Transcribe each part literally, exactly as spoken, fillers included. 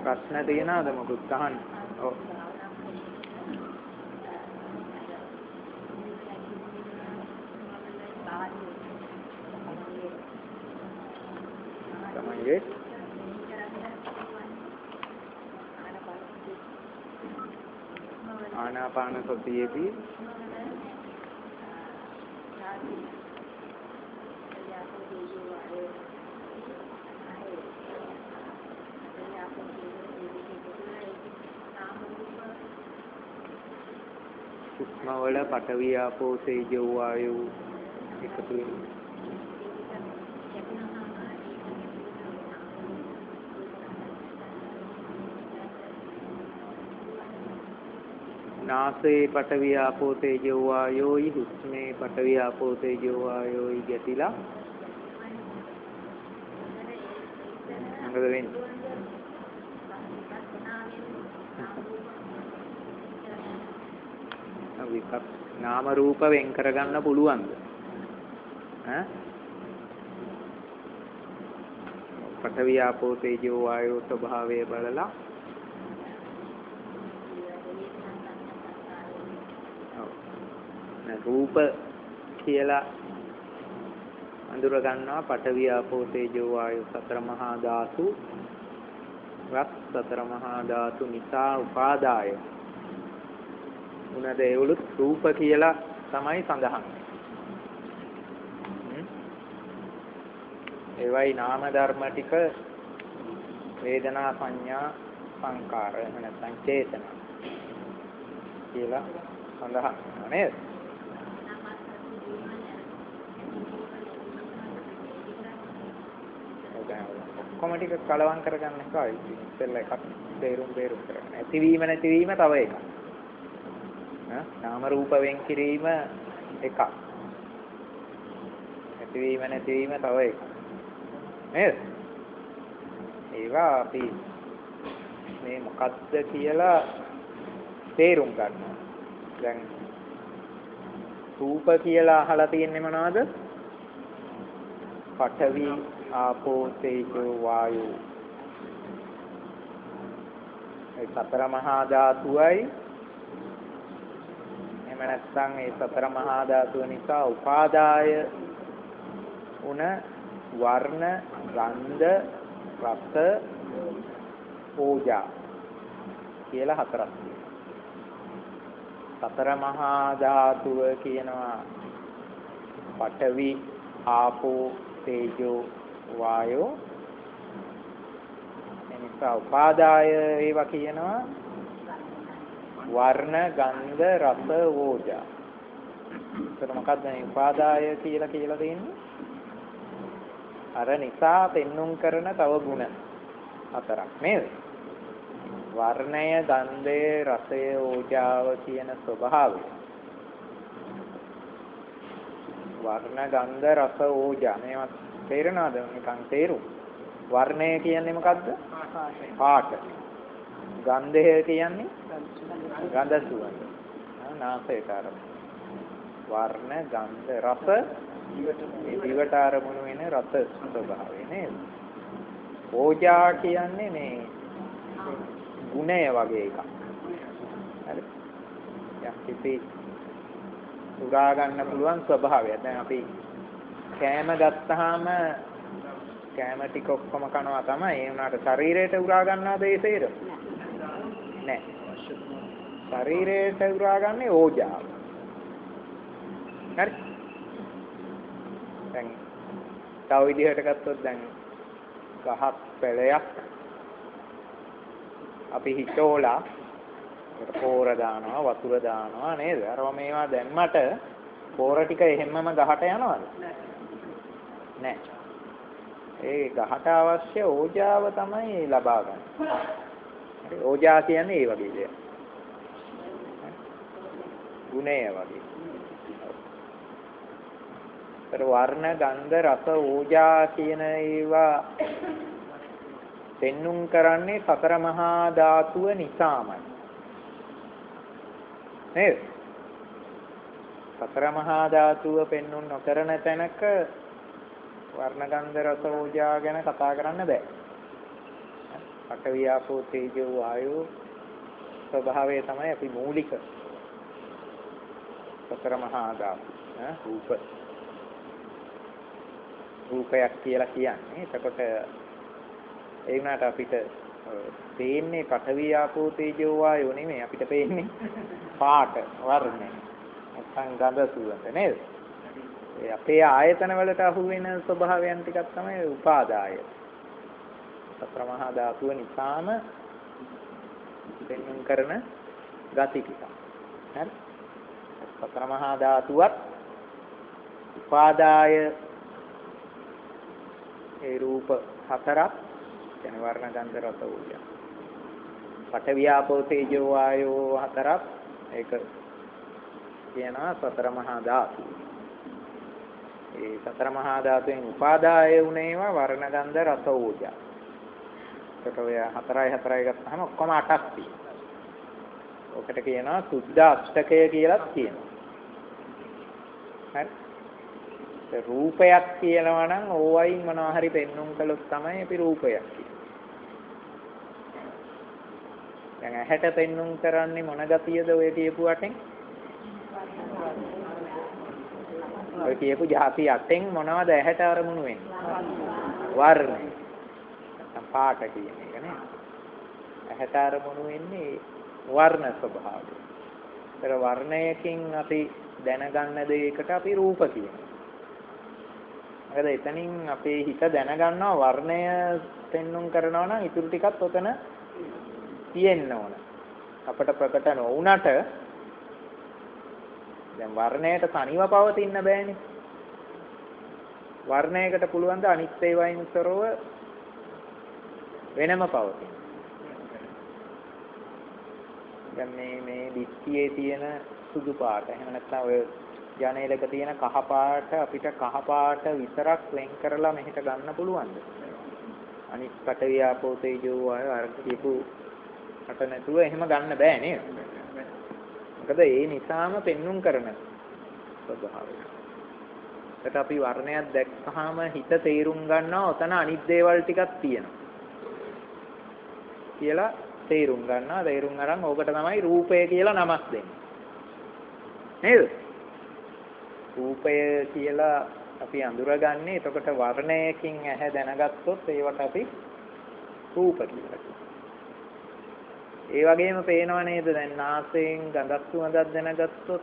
ප්‍රශ්න තියෙනවද මොකුත් අහන්න? ඔව්. තමන්ගේ ආනාපාන සතියේදී සුක්ම වල පඨවි ආපෝ තේජෝ වායෝ එකතු වෙනවා. නාසයේ පඨවි ආපෝ තේජෝ වායෝයි හුස්මේ පඨවි ආපෝ තේජෝ වායෝයි ගැටිලා මොකද වෙන්නේ? විපක් නාම රූප වෙන් කරගන්න පුළුවන්ද? ඈ පඨවි ආපෝ තේජෝ වායෝ ස්වභාවය බලලා රූප කියලා අඳුර ගන්නවා පඨවි ආපෝ තේජෝ වායෝ සතර මහා ධාතු වත් සතර මහා ධාතු නිසා උපාදාය උනද ඒවලුත් රූප කියලා තමයි සඳහන්. ඒවයි නාම ධර්ම ටික වේදනා සංඥා සංකාර එහෙම නැත්නම් චේතනා කියලා සඳහන් නේද? ඔක්කොම ටික කලවම් කරගන්න එකයි ඉතින් එකක් බේරුම් බේරුම් කරගන්න. ඇතිවීම නැතිවීම තව එකක්. නාම රූප වෙන් කිරීම එකක්. ඇතිවීම නැතිවීම තව එකක්. නේද? ඒවා අපි මේ මොකද්ද කියලා තේරුම් ගන්නවා. දැන් රූප කියලා අහලා තියෙන්නේ මොනවද? පඨවි ආපෝ තේජෝ වායෝ. ඒ සතර මහා ධාතුවයි එහෙම නැත්නම් ඒ සතර මහා ධාතුව නිසා උපාදාය උන වර්ණ ගන්ධ රස ඕජා කියලා හතරක් තියෙනවා. සතර මහා ධාතුව කියනවා පඨවි ආපෝ තේජෝ වායෝ. එනිසා උපාදාය ඒවා කියනවා වර්ණ ගන්ධ රස ඕජා. ඒතර මොකක්ද මේ උපාදාය කියලා කියලා දෙන්නේ? අර නිසා පෙන්눔 කරන තව ගුණ හතරක් නේද? වර්ණය, ගන්ධය, රසය, ඕජාව කියන ස්වභාවය. වර්ණ, ගන්ධ, රස, ඕජා මේවා තේරෙනවද? නිකන් තේරුම්. වර්ණය කියන්නේ මොකද්ද? පාට. ගන්ධය කියන්නේ ගඳ සුවඳ. නාසයට අරමුණු. වර්ණ, ගන්ධ, රස දිවට අරමුණු වෙන රස ස්වභාවය නේද? ඕජා කියන්නේ මේ ගුණය වගේ එකක්. හරි. යම් කිසි උරා ගන්න පුළුවන් ස්වභාවය. දැන් අපි කෑම ගත්තාම කෑම ටික ඔක්කොම කනවා තමයි. ඒ වුණාට ශරීරයට උරා ගන්නවද ඒ සේරම? නෑ. ශරීරයට උරා ගන්නේ ඕජාව. හරි. දැන් තව විදිහට ගත්තොත් දැන් ගහක් පැලයක් අපි හිතෝලා පෝර දානවා වතුර දානවා නේද? අරවා මේවා දැම්මට පෝර ටික එහෙම්මම ගහට යනවද? නෑ. ඒ ගහට අවශ්‍ය ඕජාව තමයි ලබා ගන්න. හරි. ඕජා කියන්නේ ඒ වගේ දෙයක්. ගුණය වගේ. ඒතර වර්ණ ගන්ධ රස ඕජා කියන ඒවා පෙන්눔 කරන්නේ සතර මහා ධාතුව නිසාමයි. නේද? සතර මහා ධාතුව පෙන්눔 නොකරන තැනක වර්ණ ගන්ධ රස ඕජා ගැන කතා කරන්න බෑ. පඨවි ආපෝ තේජෝ වායෝ ස්වභාවය තමයි අපි මූලික සතර මහා ධාතු රූප රූපයක් කියලා කියන්නේ. එතකොට ඒ වුණාට අපිට පේන්නේ පඨවි ආපෝ තේජෝ වායෝ නෙමෙයි. අපිට පේන්නේ පාට වර්ණ නැත්නම් ගඳ සුවඳ නේද? ඒ අපේ ආයතන වලට අහු වෙන ස්වභාවයන් ටිකක් තමයි උපාදාය. සතර මහා ධාතුව නිසාම දෙන්නුම් කරන ගති ටික. හරි? සතර මහා ධාතුවත් උපාදාය ඒ රූප හතරක් කියන්නේ වර්ණ ගන්ධ රස ඕජා. පඨවි ආපෝ තේජෝ වායෝ හතරක් ඒක කියනවා සතර මහා ධාතු. ඒ සතර මහා ධාතුෙන් උපාදාය වුණේවා වර්ණ ගන්ධ රස ඕජා. ඒකට ඔය හතරයි හතරයි ගත්තාම ඔක්කොම අටක් තියෙනවා. ඔකට කියනවා සුද්ධ අෂ්ටකය කියලා කියනවා. හරි? ඒ රූපයක් කියනවා නම් ඕවයින් මොනවා හරි පෙන්눔 කළොත් තමයි අපි රූපයක් කියන්නේ. දැන් ඇහැට පෙන්눔 කරන්නේ මොන ගතියද ඔය කියපු අටෙන්? ඔය කියපු ಜಾති අටෙන් මොනවද ඇහැට අරමුණු වෙන්නේ? වර්ණය. පාට කියන එක නේ. ඇහැට අරමුණු වෙන්නේ වර්ණ ස්වභාවය. ඒතර වර්ණයකින් අපි දැනගන්න දෙයකට අපි රූප කියනවා. මොකද එතනින් අපේ හිත දැනගන්නවා වර්ණය පෙන්눔 කරනවා නම් ඊටු ටිකත් ඔතන තියෙන්න ඕන. අපට ප්‍රකට නොවුනට දැන් වර්ණයට තනිව පවතින්න බෑනේ. වර්ණයකට පුළුවන් ද අනිත් ඒවායින් තොරව වෙනම පවතින. දැන් මේ මේ දිස්තියේ තියෙන සුදු පාට එහෙම නැත්නම් ඔය ජනේලක තියෙන කහ පාට අපිට කහ පාට විතරක් වෙන් කරලා මෙහෙට ගන්න පුළුවන්ද? අනිත් පඨවි ආපෝ තේජෝ වායෝ අර කියපු අට නැතුව එහෙම ගන්න බෑ නේද? මොකද ඒ නිසාම පෙන්눔 කරන ස්වභාවය. ඒකට අපි වර්ණයක් දැක්කහම හිත තේරුම් ගන්නවා ඔතන අනිත් දේවල් ටිකක් තියෙනවා කියලා තේරුම් ගන්නවා. තේරුම් අරන් ඕකට තමයි රූපය කියලා නමක් දෙන්නේ. නේද? රූපය කියලා අපි අඳුරගන්නේ එතකොට වර්ණයකින් ඇහැ දැනගත්තොත් ඒවට අපි රූප කියලා කියනවා. ඒ වගේම පේනව නේද දැන් නාසයෙන් ගඳක් සුවඳක් දැනගත්තොත්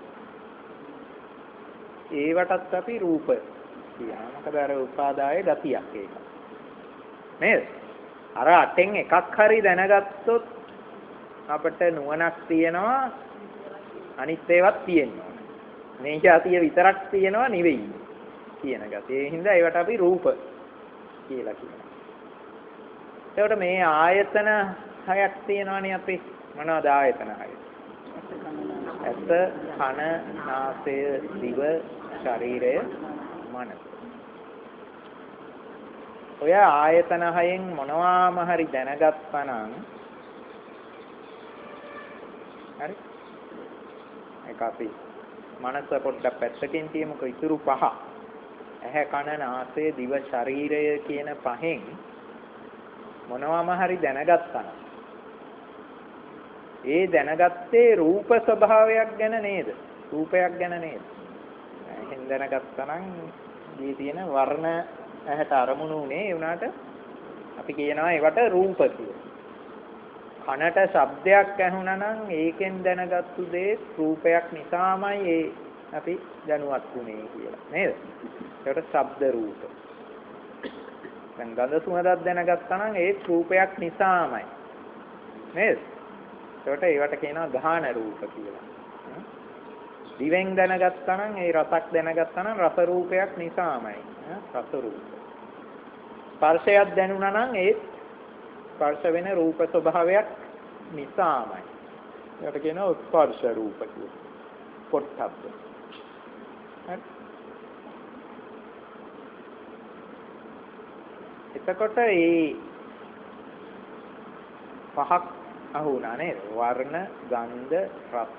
ඒවටත් අපි රූප කියනවා. මොකද අර උපාදාය ගතියක් ඒක. නේද? අර අටෙන් එකක් හරි දැනගත්තොත් අපිට නුවණක් තියෙනවා අනිත් ඒවාත් තියෙනවා. මේ જાතිය විතරක් තියෙනවා නෙවෙයි කියන ගතිය. ඒ හින්දා ඒවට අපි රූප කියලා කියනවා. ඒකට මේ ආයතන හයක් තියෙනවානේ අපි. මොනවද ආයතන හය? ඇස, කන, නාසය, දිව, ශරීරය, මනස. ඔය ආයතන හයෙන් මොනවාම හරි දැනගත්තා නම් හරි ඒක අපි මනස පොඩ්ඩක් පැත්තකින් තියමුකෝ. ඉතුරු පහ ඇහැ කන නාසය දිව ශරීරය කියන පහෙන් මොනවාම හරි දැනගත්තා නම් ඒ දැනගත්තේ රූප ස්වභාවයක් ගැන නේද? රූපයක් ගැන නේද? එහෙන් දැනගත්තා නම් දී තියෙන වර්ණ ඇහැට අරමුණු උනේ ඒ වුණාට අපි කියනවා ඒවට රූප කියලා. කනට ශබ්දයක් ඇහුණා නම් ඒකෙන් දැනගත්තු දේ රූපයක් නිසාමයි ඒ අපි දැනුවත් වුනේ කියලා නේද? ඒකට ශබ්ද රූප. දැන් ගඳ සුවඳක් දැනගත්තා නම් ඒ රූපයක් නිසාමයි නේද? ඒකට ඒවට කියනවා ගාහන රූප කියලා. දිවෙන් දැනගත්තා නම් ඒ රසක් දැනගත්තා නම් රස රූපයක් නිසාමයි රස රූප. ස්පර්ශයක් දැනුණා නම් ඒ ස්පර්ශ වෙන රූප ස්වභාවයක් නිසාමයි. ඒකට කියනවා ස්පර්ශ රූප කියලා. පොට්ටබ්බ. හරි. එතකොට මේ පහක් අහුණා නේද? වර්ණ, ගන්ධ, රස,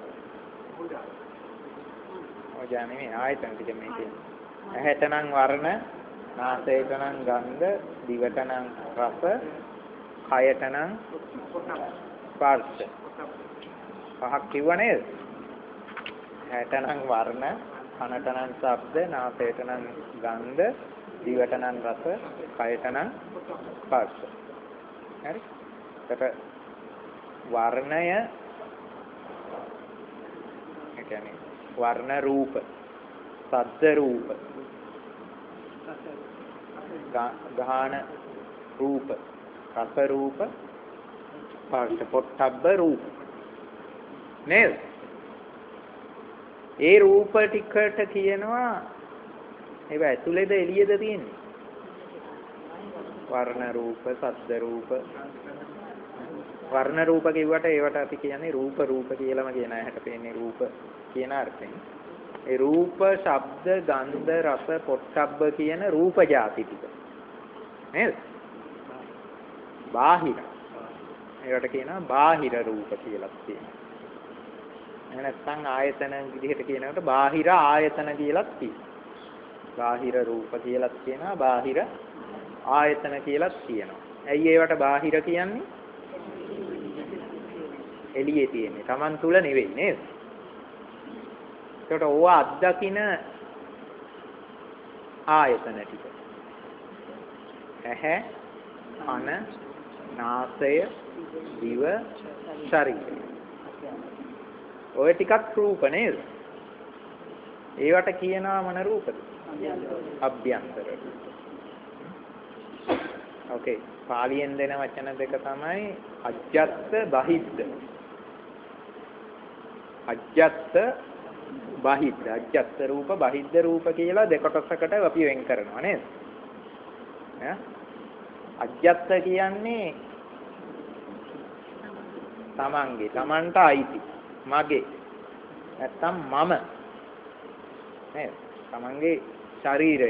ඕජා නෙමෙයි ආයතන ටික මේ කියන්නේ. ඇහැට නම් වර්ණ, නාසයට නම් ගන්ධ, දිවට නම් රස, කයට නම් ස්පර්ශ. පහක් කිව්ව නේද? ඇහැට නම් වර්ණ, කනට නම් ශබ්ද, නාසයට නම් ගන්ධ, දිවට නම් රස, කයට නම් ස්පර්ශ. හරි? එතකොට වර්ණය ඒ කියන්නේ වර්ණ රූප, ශබ්ද රූප, ගාහන රූප, රස රූප, ස්පර්ශ පොට්ටබ්බ රූප. නේද? ඒ රූප ටිකට කියනවා ඒව ඇතුළේද එළියේද තියෙන්නේ? වර්ණ රූප, ශබ්ද රූප. වර්ණ රූප කිව්වට ඒවට අපි කියන්නේ රූප රූප කියලාම කියන ඇහැට පේන්නේ රූප කියන අර්ථයෙන්. ඒ රූප, ශබ්ද, ගන්ධ, රස, පොට්ටබ්බ කියන රූප જાති ටික. නේද? බාහිර. ඒවට කියනවා බාහිර රූප කියලා කියනවා. එහෙනම් නැත්නම් ආයතන විදිහට කියනකොට බාහිර ආයතන කියලා කියනවා. බාහිර රූප කියලා කියනවා, බාහිර ආයතන කියලා කියනවා. ඇයි ඒවට බාහිර කියන්නේ? එළියේ තියෙන්නේ. Taman තුල නෙවෙයි නේද? ඒකට ඕවා අත්දකින්න ආයතන ටික. ඇහැ, කන, නාසය, දිව, ශරීරය. ඔය ටිකක් රූප නේද? ඒවට කියනවා මොන රූපද? අභ්‍යන්තර. ඕකේ. පාලියෙන් දෙන වචන දෙක තමයි අජ්ජත් බහිද්ද. අජ්ජත් බහිද්ද. අජ්ජත් රූප බහිද්ද රූප කියලා දෙකොටසකට අපි වෙන් කරනවා නේද? ඈ අජ්ජත් කියන්නේ තමන්ගේ තමන්ට අයිති මගේ නැත්තම් මම නේද? තමන්ගේ ශරීරය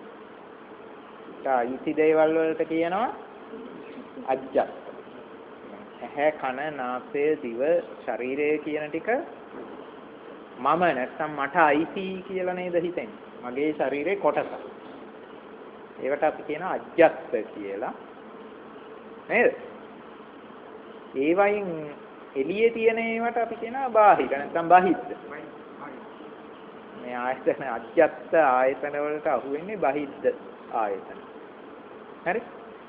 අයිති දේවල් වලට කියනවා අජ්ජත්. ඇහැ කන නාසය දිව ශරීරය කියන ටික මම නැත්තම් මට අයිති කියලා නේද හිතෙන්නේ? මගේ ශරීරේ කොටස. ඒවට අපි කියනවා අජ්ජත් කියලා. නේද? ඒ වයින් එළියේ තියෙන ඒවට අපි කියනවා බාහිර නැත්තම් බහිද්ද. මේ ආයතන අජ්ජත් ආයතන වලට අහු වෙන්නේ බහිද්ද ආයතන. හරි?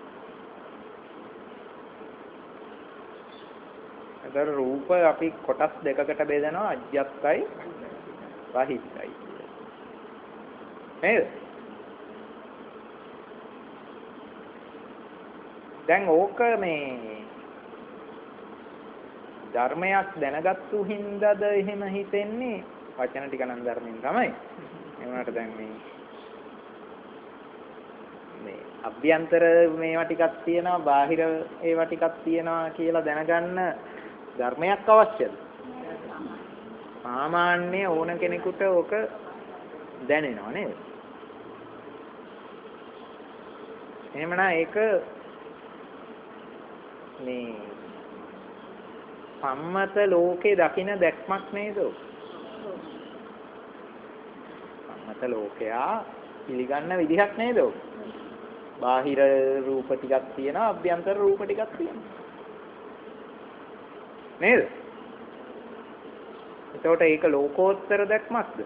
ඒතර රූප අපි කොටස් දෙකකට බෙදනවා අජ්ජත්යි බහිද්දයි. නේද? දැන් ඕක මේ ධර්මයක් දැනගත්තු හින්දාද එහෙම හිතෙන්නේ? වචන ටික නම් ධර්මයෙන් තමයි. ඒ වුණාට දැන් මේ මේ අභ්‍යන්තර මේවා ටිකක් තියෙනවා, බාහිර ඒවා ටිකක් තියෙනවා කියලා දැනගන්න ධර්මයක් අවශ්‍යද? සාමාන්‍ය ඕන කෙනෙකුට ඕක දැනෙනවා නේද? එහෙමනම් ඒක මේ සම්මත ලෝකේ දකින දැක්මක් නේද? සම්මත ලෝකයා පිළිගන්න විදිහක් නේද? බාහිර රූප ටිකක් තියෙනවා, අභ්‍යන්තර රූප ටිකක් තියෙනවා. නේද? එතකොට ඒක ලෝකෝත්තර දැක්මක්ද?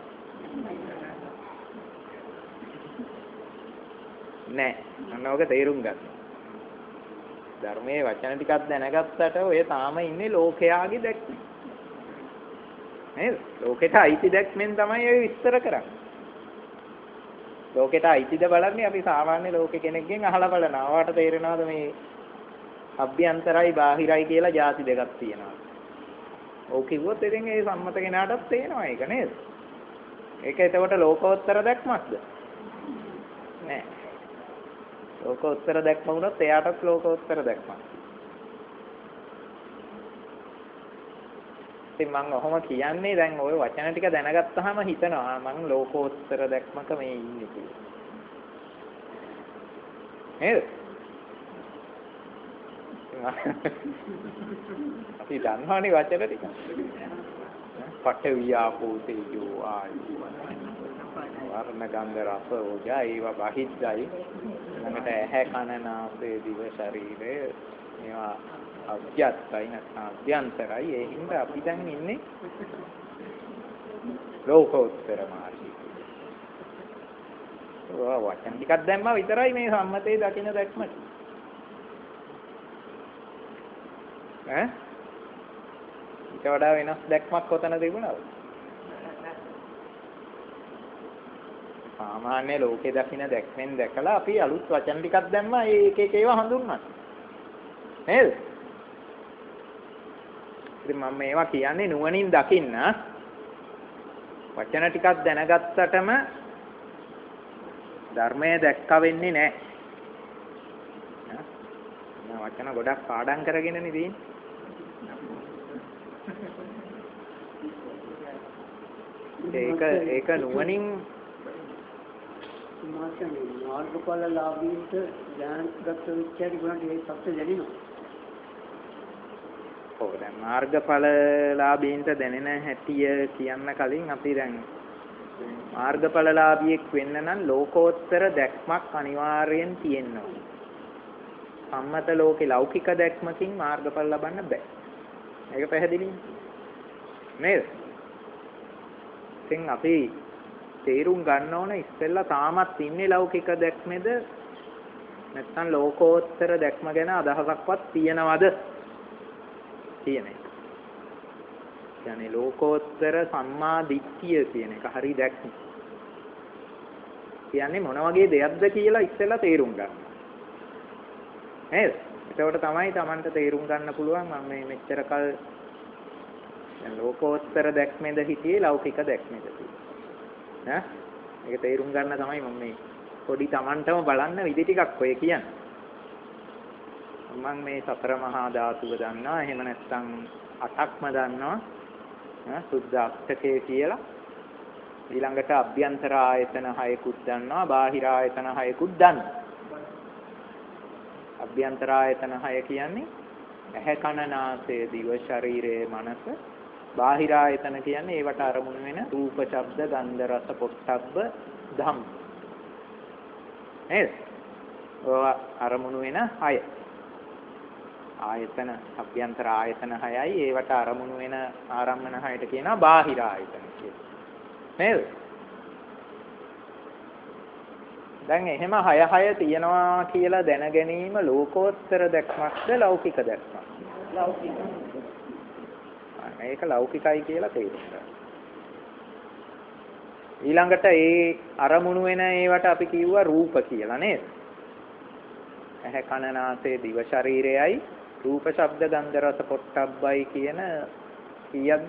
නෑ. අන්න ඔක තේරුම් ගන්න. ධර්මයේ වචන ටිකක් දැනගත්තට ඔය තාම ඉන්නේ ලෝකයාගේ දැක්ම. නේද? ලෝකෙට අයිති දැක්මෙන් තමයි ඔය විස්තර කරන්නේ. ලෝකෙට අයිතිද බලන්නේ අපි සාමාන්‍ය ලෝකෙ කෙනෙක්ගෙන් අහලා බලනවා. ඔයාට තේරෙනවද මේ අභ්‍යන්තරයි බාහිරයි කියලා ಜಾති දෙකක් තියෙනවා. ඔව් කිව්වොත් ඉතින් ඒ සම්මත කෙනාටත් තේනවා ඒක නේද? ඒක එතකොට ලෝකෝත්තර දැක්මක්ද? නෑ. ලෝකෝත්තර දැක්ම වුණොත් එයාටත් ලෝකෝත්තර දැක්මක්. ඉතින් මම ඔහොම කියන්නේ දැන් ওই වචන ටික දැනගත්තාම හිතනවා මම ලෝකෝත්තර දැක්මක මේ ඉන්නේ කියලා. නේද? අපි දන්නවනේ වචන ටික. පඨ වියාපෝ තේජෝ ආයෝ වර්ණ ගන්ධ රස ඕජා ඒවා බහිද්දයි ළඟට ඇහැ කන නාසය දිව ශරීරය මේවා අභ්‍යත්තයි නැත්නම් අභ්‍යන්තරයි. ඒ හින්දා අපි දැන් ඉන්නේ ලෝකෝත්තර මාර්ගයේ. ඔය වචන ටිකක් දැම්මා විතරයි මේ සම්මතයේ දකින්න දැක්මට. ඈ? ඊට වඩා වෙනස් දැක්මක් කොතන තිබුණාද? සාමාන්‍ය ලෝකේ දකින්න දැක්මෙන් දැකලා අපි අලුත් වචන ටිකක් දැම්මා ඒ එක එක ඒවා හඳුන්වන්න. නේද? ඉතින් මම මේවා කියන්නේ නුවණින් දකින්න වචන ටිකක් දැනගත්තටම ධර්මය දැක්ක වෙන්නේ නැහැ. ඈ වචන ගොඩක් පාඩම් කරගෙනනේ තියෙන්නේ. ඒක ඒක නුවණින් මාර්ගනේ මාර්ගඵල ලාභීන්ට ඥානගත විචාරි ගුණට ඒ සත්‍ය දැනෙනවා. ඔව් දැන් මාර්ගඵල ලාභීන්ට දැනෙන හැටිය කියන්න කලින් අපි දැන් මාර්ගඵල ලාභියෙක් වෙන්න නම් ලෝකෝත්තර දැක්මක් අනිවාර්යෙන් තියෙන්න ඕනේ. සම්මත ලෝකේ ලෞකික දැක්මකින් මාර්ගඵල ලබන්න බෑ. ඒක පැහැදිලිද? නේද? ඉතින් අපි තේරුම් ගන්න ඕන ඉස්සෙල්ලා තාමත් ඉන්නේ ලෞකික දැක්මේද නැත්නම් ලෝකෝත්තර දැක්ම ගැන අදහසක්වත් තියනවද කියන එක. يعني ලෝකෝත්තර සම්මා දිට්ඨිය කියන එක හරි දැක්ම. කියන්නේ මොන වගේ දෙයක්ද කියලා ඉස්සෙල්ලා තේරුම් ගන්න. නේද? එතකොට තමයි Tamanට තේරුම් ගන්න පුළුවන් මම මේ මෙච්චර කල් දැන් ලෝකෝත්තර දැක්මේද හිටියේ ලෞකික දැක්මේද ඈ මේක තේරුම් ගන්න තමයි මම මේ පොඩි Tamanටම බලන්න විදි ටිකක් ඔය කියන්නේ. මම මේ සතර මහා ධාතුව දන්නවා එහෙම නැත්නම් අටක්ම දන්නවා ඈ සුද්ධ අෂ්ටකය කියලා. ඊළඟට අභ්‍යන්තර ආයතන හයකුත් දන්නවා බාහිර ආයතන හයකුත් දන්නවා. අභ්‍යන්තර ආයතන හය කියන්නේ ඇහැ කන නාසය දිව ශරීරය මනස. බාහිර ආයතන කියන්නේ ඒවට අරමුණු වෙන රූප ශබ්ද ගන්ධ රස පොට්ටබ්බ ධම්ම. නේද? ඔය අරමුණු වෙන හය. ආයතන අභ්‍යන්තර ආයතන හයයි ඒවට අරමුණු වෙන ආරම්මන හයට කියනවා බාහිර ආයතන කියලා. නේද? දැන් එහෙම හය හය තියනවා කියලා දැන ගැනීම ලෝකෝත්තර දැක්මක්ද ලෞකික දැක්මක්ද? ලෞකික. මේක ලෞකිකයි කියලා තේරුම් ගන්න. ඊළඟට ඒ අරමුණු වෙන ඒවට අපි කිව්වා රූප කියලා නේද? ඇහැ කන නාසය දිව ශරීරයයි රූප ශබ්ද ගන්ධ රස පොට්ටබ්බයි කියන කීයක්ද?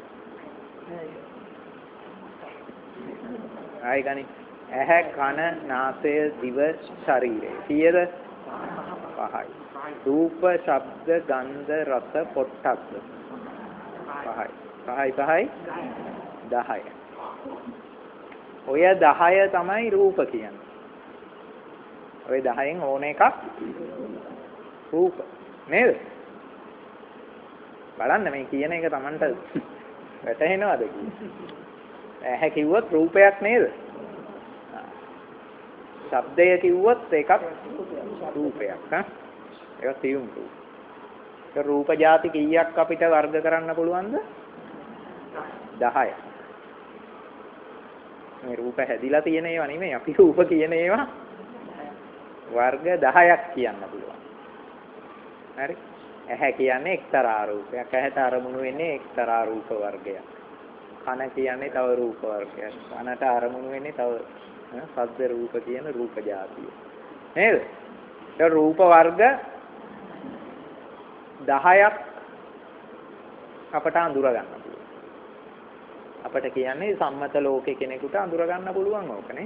ආයි ගනි. ඇහැ කන නාසය දිව ශරීරය කීයද? පහයි. රූප ශබ්ද ගන්ධ රස පොට්ටබ්බ පහයි. පහයි පහයි දහය. ඔය දහය තමයි රූප කියන්නේ. ඔය දහයෙන් ඕන එකක් රූප නේද? බලන්න මේ කියන එක Tamanට වැටහෙනවද කියන්නේ? ඇහැ කිව්වොත් රූපයක් නේද? ශබ්දය කිව්වොත් ඒකත් රූපයක් හා ඒක සියුම් රූප. ඒ රූප જાති කීයක් අපිට වර්ග කරන්න පුළුවන්ද? දහය. මේ රූප හැදිලා තියෙන ඒවා නෙමෙයි අපි රූප කියන ඒවා වර්ග දහයක් කියන්න පුළුවන්. හරි? ඇහැ කියන්නේ එක්තරා රූපයක්. ඇහැට අරමුණු වෙන්නේ එක්තරා රූප වර්ගයක්. කන කියන්නේ තව රූප වර්ගයක්. කනට අරමුණු වෙන්නේ තව සද්ද රූප කියන රූප જાතිය. නේද? ඒ රූප වර්ග දහයක් අපට අඳුර ගන්න පුළුවන්. අපට කියන්නේ සම්මත ලෝකේ කෙනෙකුට අඳුර ගන්න පුළුවන් ඕකනේ.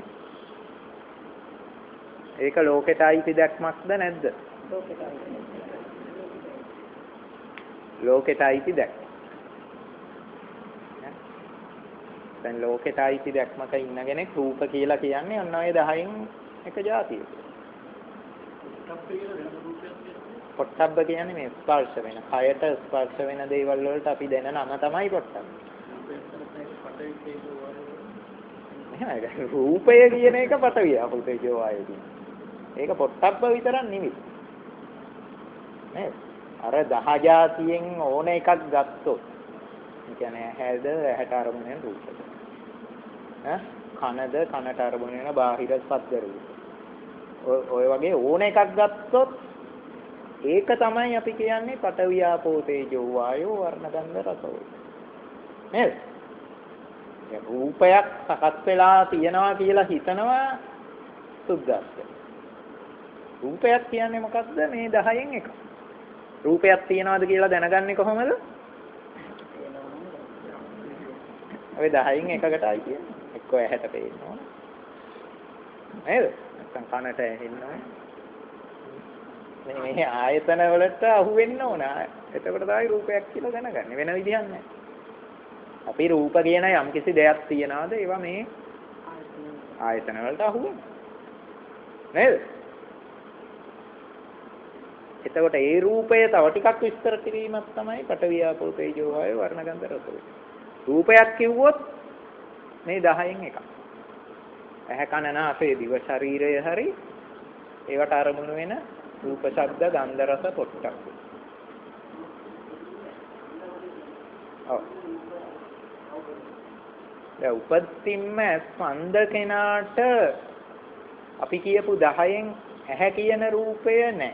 ඒක ලෝකෙට අයිති දැක්මක්ද නැද්ද? ලෝකෙට අයිති. ලෝකෙට අයිති දැක්ම. දැන් ලෝකෙට අයිති දැක්මක ඉන්න කෙනෙක් රූප කියලා කියන්නේ අන්න ඔය දහයෙන් එක જાතියක්. පොට්ටබ්බ කියන්නේ මේ ස්පර්ශ වෙන, කයට ස්පර්ශ වෙන දේවල් වලට අපි දෙන නම තමයි පොට්ටබ්බ. එහෙනම් රූපය කියන එක පටවිය අපුතේජෝ ආයේදී. ඒක පොට්ටබ්බ විතරක් නෙමෙයි. නේද? අර දහ જાතියෙන් ඕන එකක් ගත්තොත් ඒ කියන්නේ ඇහැද ඇහැට අරමුණ වෙන රූපද ඈ කනද කනට අරමුණ වෙන බාහිර ශබ්ද රූප ඔය වගේ ඕන එකක් ගත්තොත් ඒක තමයි අපි කියන්නේ පඨවි ආපෝ තේජෝ වායෝ වර්ණ ගන්ධ රස නේද? ඒ රූපයක් සකස් වෙලා තියනවා කියලා හිතනවා සුද්ධස්ත. රූපයක් කියන්නේ මොකක්ද? මේ දහයෙන් එක. රූපයක් තියනවාද කියලා දැනගන්නේ කොහොමද? ඔය දහයෙන් එකකටයි කියන්නේ. එක්ක ඇහැට පේනවා. නේද? නැත්නම් කනට ඇහෙනවා. මේ මේ ආයතන වලට අහු වෙන්න ඕන. එතකොට තමයි රූපයක් කියලා දැනගන්නේ. වෙන විදිහක් නැහැ. අපි රූප කියන යම් කිසි දෙයක් තියනවාද ඒවා මේ ආයතන වලට අහු වෙනවා. නේද? එතකොට ඒ රූපය තව ටිකක් විස්තර කිරීමක් තමයි පඨවි ආපෝ තේජෝ වායෝ වර්ණ ගන්ධ රස. රූපයක් කිව්වොත් මේ දහයෙන් එකක්. ඇහැ කන නාසය දිව ශරීරය හරි ඒවට අරමුණු වෙන රූප ශබ්ද ගන්ධ රස පොට්ටබ්බ. ඔව්. දැන් උපත්තිම්ම ස්පන්ද කෙනාට අපි කියපු දහයෙන් ඇහැ කියන රූපය නැහැ.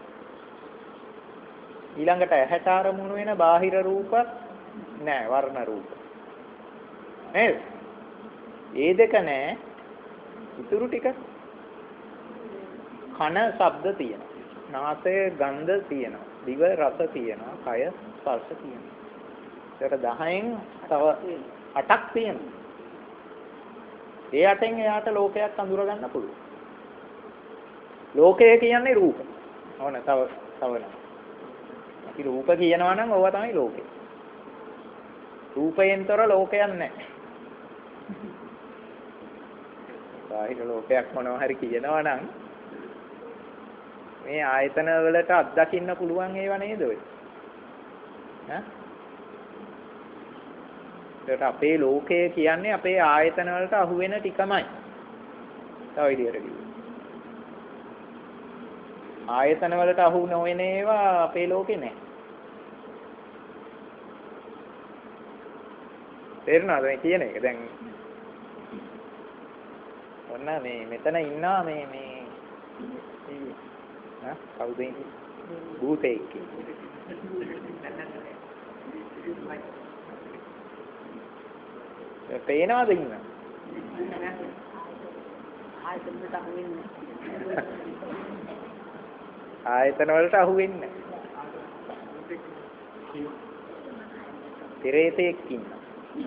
ඊළඟට ඇහැට අරමුණු වෙන බාහිර රූපත් නැහැ වර්ණ රූප. නේද? ඒ දෙක නැහැ. ඉතුරු ටික කන ශබ්ද තියෙනවා. නාසය ගන්ධ තියෙනවා. දිව රස තියෙනවා. කය ස්පර්ශ තියෙනවා. ඒකට දහයෙන් තව අටක් තියෙනවා. ඒ අටෙන් එයාට ලෝකයක් අඳුර ගන්න පුළුවන්. ලෝකය කියන්නේ රූප. ඕන තව තව නෑ. අපි රූප කියනවා නම් ඕවා තමයි ලෝකේ. රූපයෙන්තර ලෝකයක් නැහැ. බාහිර ලෝකයක් මොනවා හරි කියනවා නම් මේ ආයතන වලට අත්දකින්න පුළුවන් ඒවා නේද ඔය? ඈ? ඒකට අපේ ලෝකය කියන්නේ අපේ ආයතන වලට අහු වෙන ටිකමයි. තව විදියට කිව්වොත්. ආයතන වලට අහු නොවන ඒවා අපේ ලෝකේ නැහැ. තේරුණාද මේ කියන එක? දැන් ඔන්න මේ මෙතන ඉන්නා මේ මේ ඈ කවුද ඉන්නේ? භූතෙක්. ඒ පේනවද ඉන්න? ආයතන වලට අහු වෙන්නේ. ආයතන වලට අහු වෙන්නේ. පෙරේතෙක් ඉන්නවා.